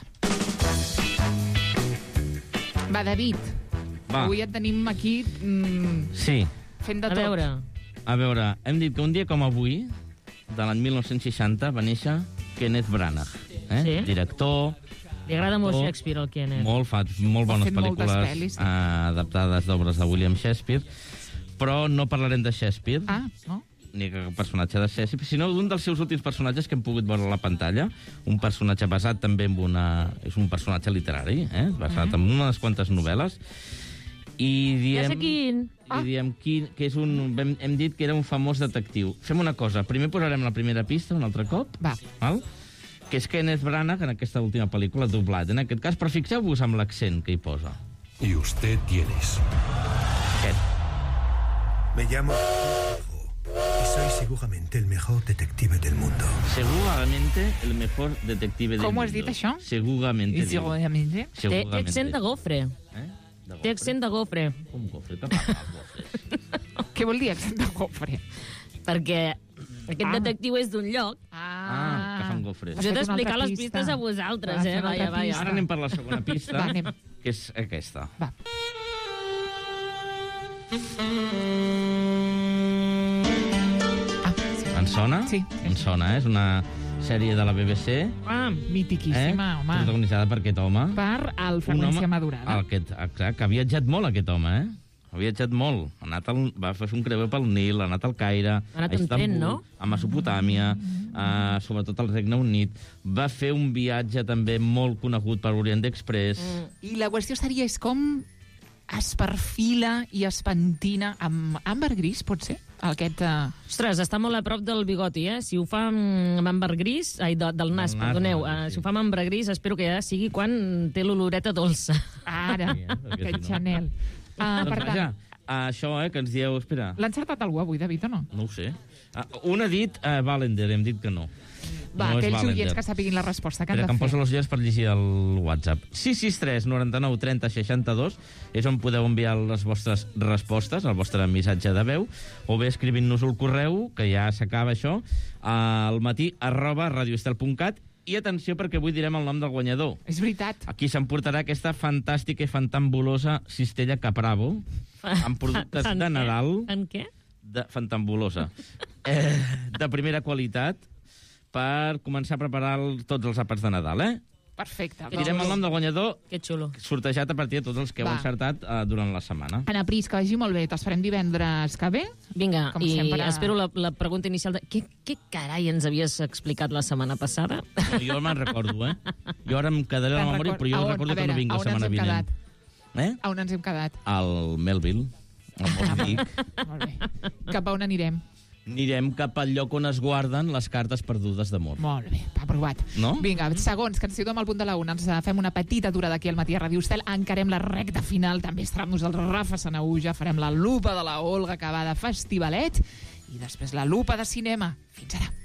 Va, David, Va. avui et tenim aquí mm, Sí. fent de A tot. veure, A veure, hem dit que un dia com avui, de l'any mil nou-cents seixanta, va néixer Kenneth Branagh. Eh? Sí. Director, li agrada molt actor, Shakespeare, el Kenneth. molt, fa molt Ha bones fet moltes pel·lícules pel·lis, sí. eh, adaptades d'obres de William Shakespeare, però no parlarem de Shakespeare, Ah, no? ni que personatge de Shakespeare, sinó d'un dels seus últims personatges que hem pogut veure a la pantalla, un personatge basat també en una... és un personatge literari, eh? basat Mhm. en unes quantes novel·les, i diem... Ja sé quin. I diem quin, que és un... Hem, hem dit que era un famós detectiu. Fem una cosa, primer posarem la primera pista un altre cop, Va. val? Que és Kenneth Branagh en aquesta última pel·lícula, doblat, en aquest cas, però fixeu-vos amb l'accent que hi posa. Y usted tienes. Aquest. Me llamo y Soy seguramente el mejor detective del mundo. Seguramente el mejor detective del Com mundo. ho has dit, això? Seguramente. I seguramente. Té, té accent de gofre. Eh? De Té accent de gofre. Com gofre? Que parla els gofres? Què vol dir accent de gofre? Perquè aquest Ah. detectiu és d'un lloc. Ah, que fan gofres. Us he Has fet una d'explicar altra les pista. pistes a vosaltres, Vas eh? fer una Vaja, altra vaja. Ara anem per la segona pista, Va, anem. que és aquesta. Va. En sona? Sí. En sona, eh? És una sèrie de la B B C. Ah, mitiquíssima, eh? home. Protagonitzada per aquest home. Per el Un Freqüència home- Madurada. Aquest, exacte, que ha viatjat molt, aquest home, eh? Ha viatjat molt. Ha anat al, va fer un creuer pel Nil, ha anat al Caire, Ha anat a en tren, Istanbul, no? a Mesopotàmia, a, sobretot al Regne Unit. Va fer un viatge també molt conegut per Orient Express. Mm. I la qüestió seria és com es perfila i es pentina amb ambergris, pot ser? Aquest... Uh... Ostres, està molt a prop del bigoti, eh? Si ho fa amb ambergris... Ai, de, del nas, Del nas, perdoneu. no, Uh, sí. si ho fa amb ambergris, espero que ja sigui quan té l'oloreta dolça. Ara, Sí, eh? Perquè aquest si no- Chanel. Uh, Doncs per vaja, tant, uh, això, eh, que ens dieu... Espera, l'ha encertat algú avui, David, o no? no ho sé. Uh, un ha dit uh, Valender, hem dit que no. Va, No és aquells Valender. oients que sapiguin la resposta, que han Espera, de que em fer? poso els ulls per llegir el WhatsApp. sis sis tres noranta-nou trenta seixanta-dos és on podeu enviar les vostres respostes, el vostre missatge de veu, o bé escrivint-nos el correu, que ja s'acaba això, al matí arroba radioestel punt cat. I atenció, perquè avui direm el nom del guanyador. És veritat. Aquí s'emportarà aquesta fantàstica i fantambulosa cistella Capravo, amb productes En de què? Nadal, En què? de fantambulosa, eh, de primera qualitat, per començar a preparar el, tots els àpats de Nadal, eh? Perfecte. Direm el nom del guanyador, Que xulo. sortejat a partir de tots els que heu Va. encertat eh, durant la setmana. Anna Pris, que vagi molt bé. T'esperem divendres que ve. Vinga, Com i sempre. espero la, la pregunta inicial de què, què carai ens havies explicat la setmana passada? No, jo me'n recordo, eh? Jo ara em quedaré a la Te'n memòria, record- però jo a on- recordo a que no veure, vinc a la on ens setmana hem vinent. Eh? A on ens hem quedat? Al Melville, al Moçambic. Molt bé. Cap a on anirem? Anirem cap al lloc on es guarden les cartes perdudes d'amor. Molt bé, aprovat. No? Vinga, segons, que ens situem al punt de la una. Ens fem una petita aturada aquí al matí a Ràdio Estel. Encarem la recta final. També estarà amb nosaltres Rafa Sanaúja. Farem la lupa de la Olga, que va de festivalet. I després la lupa de cinema. Fins ara.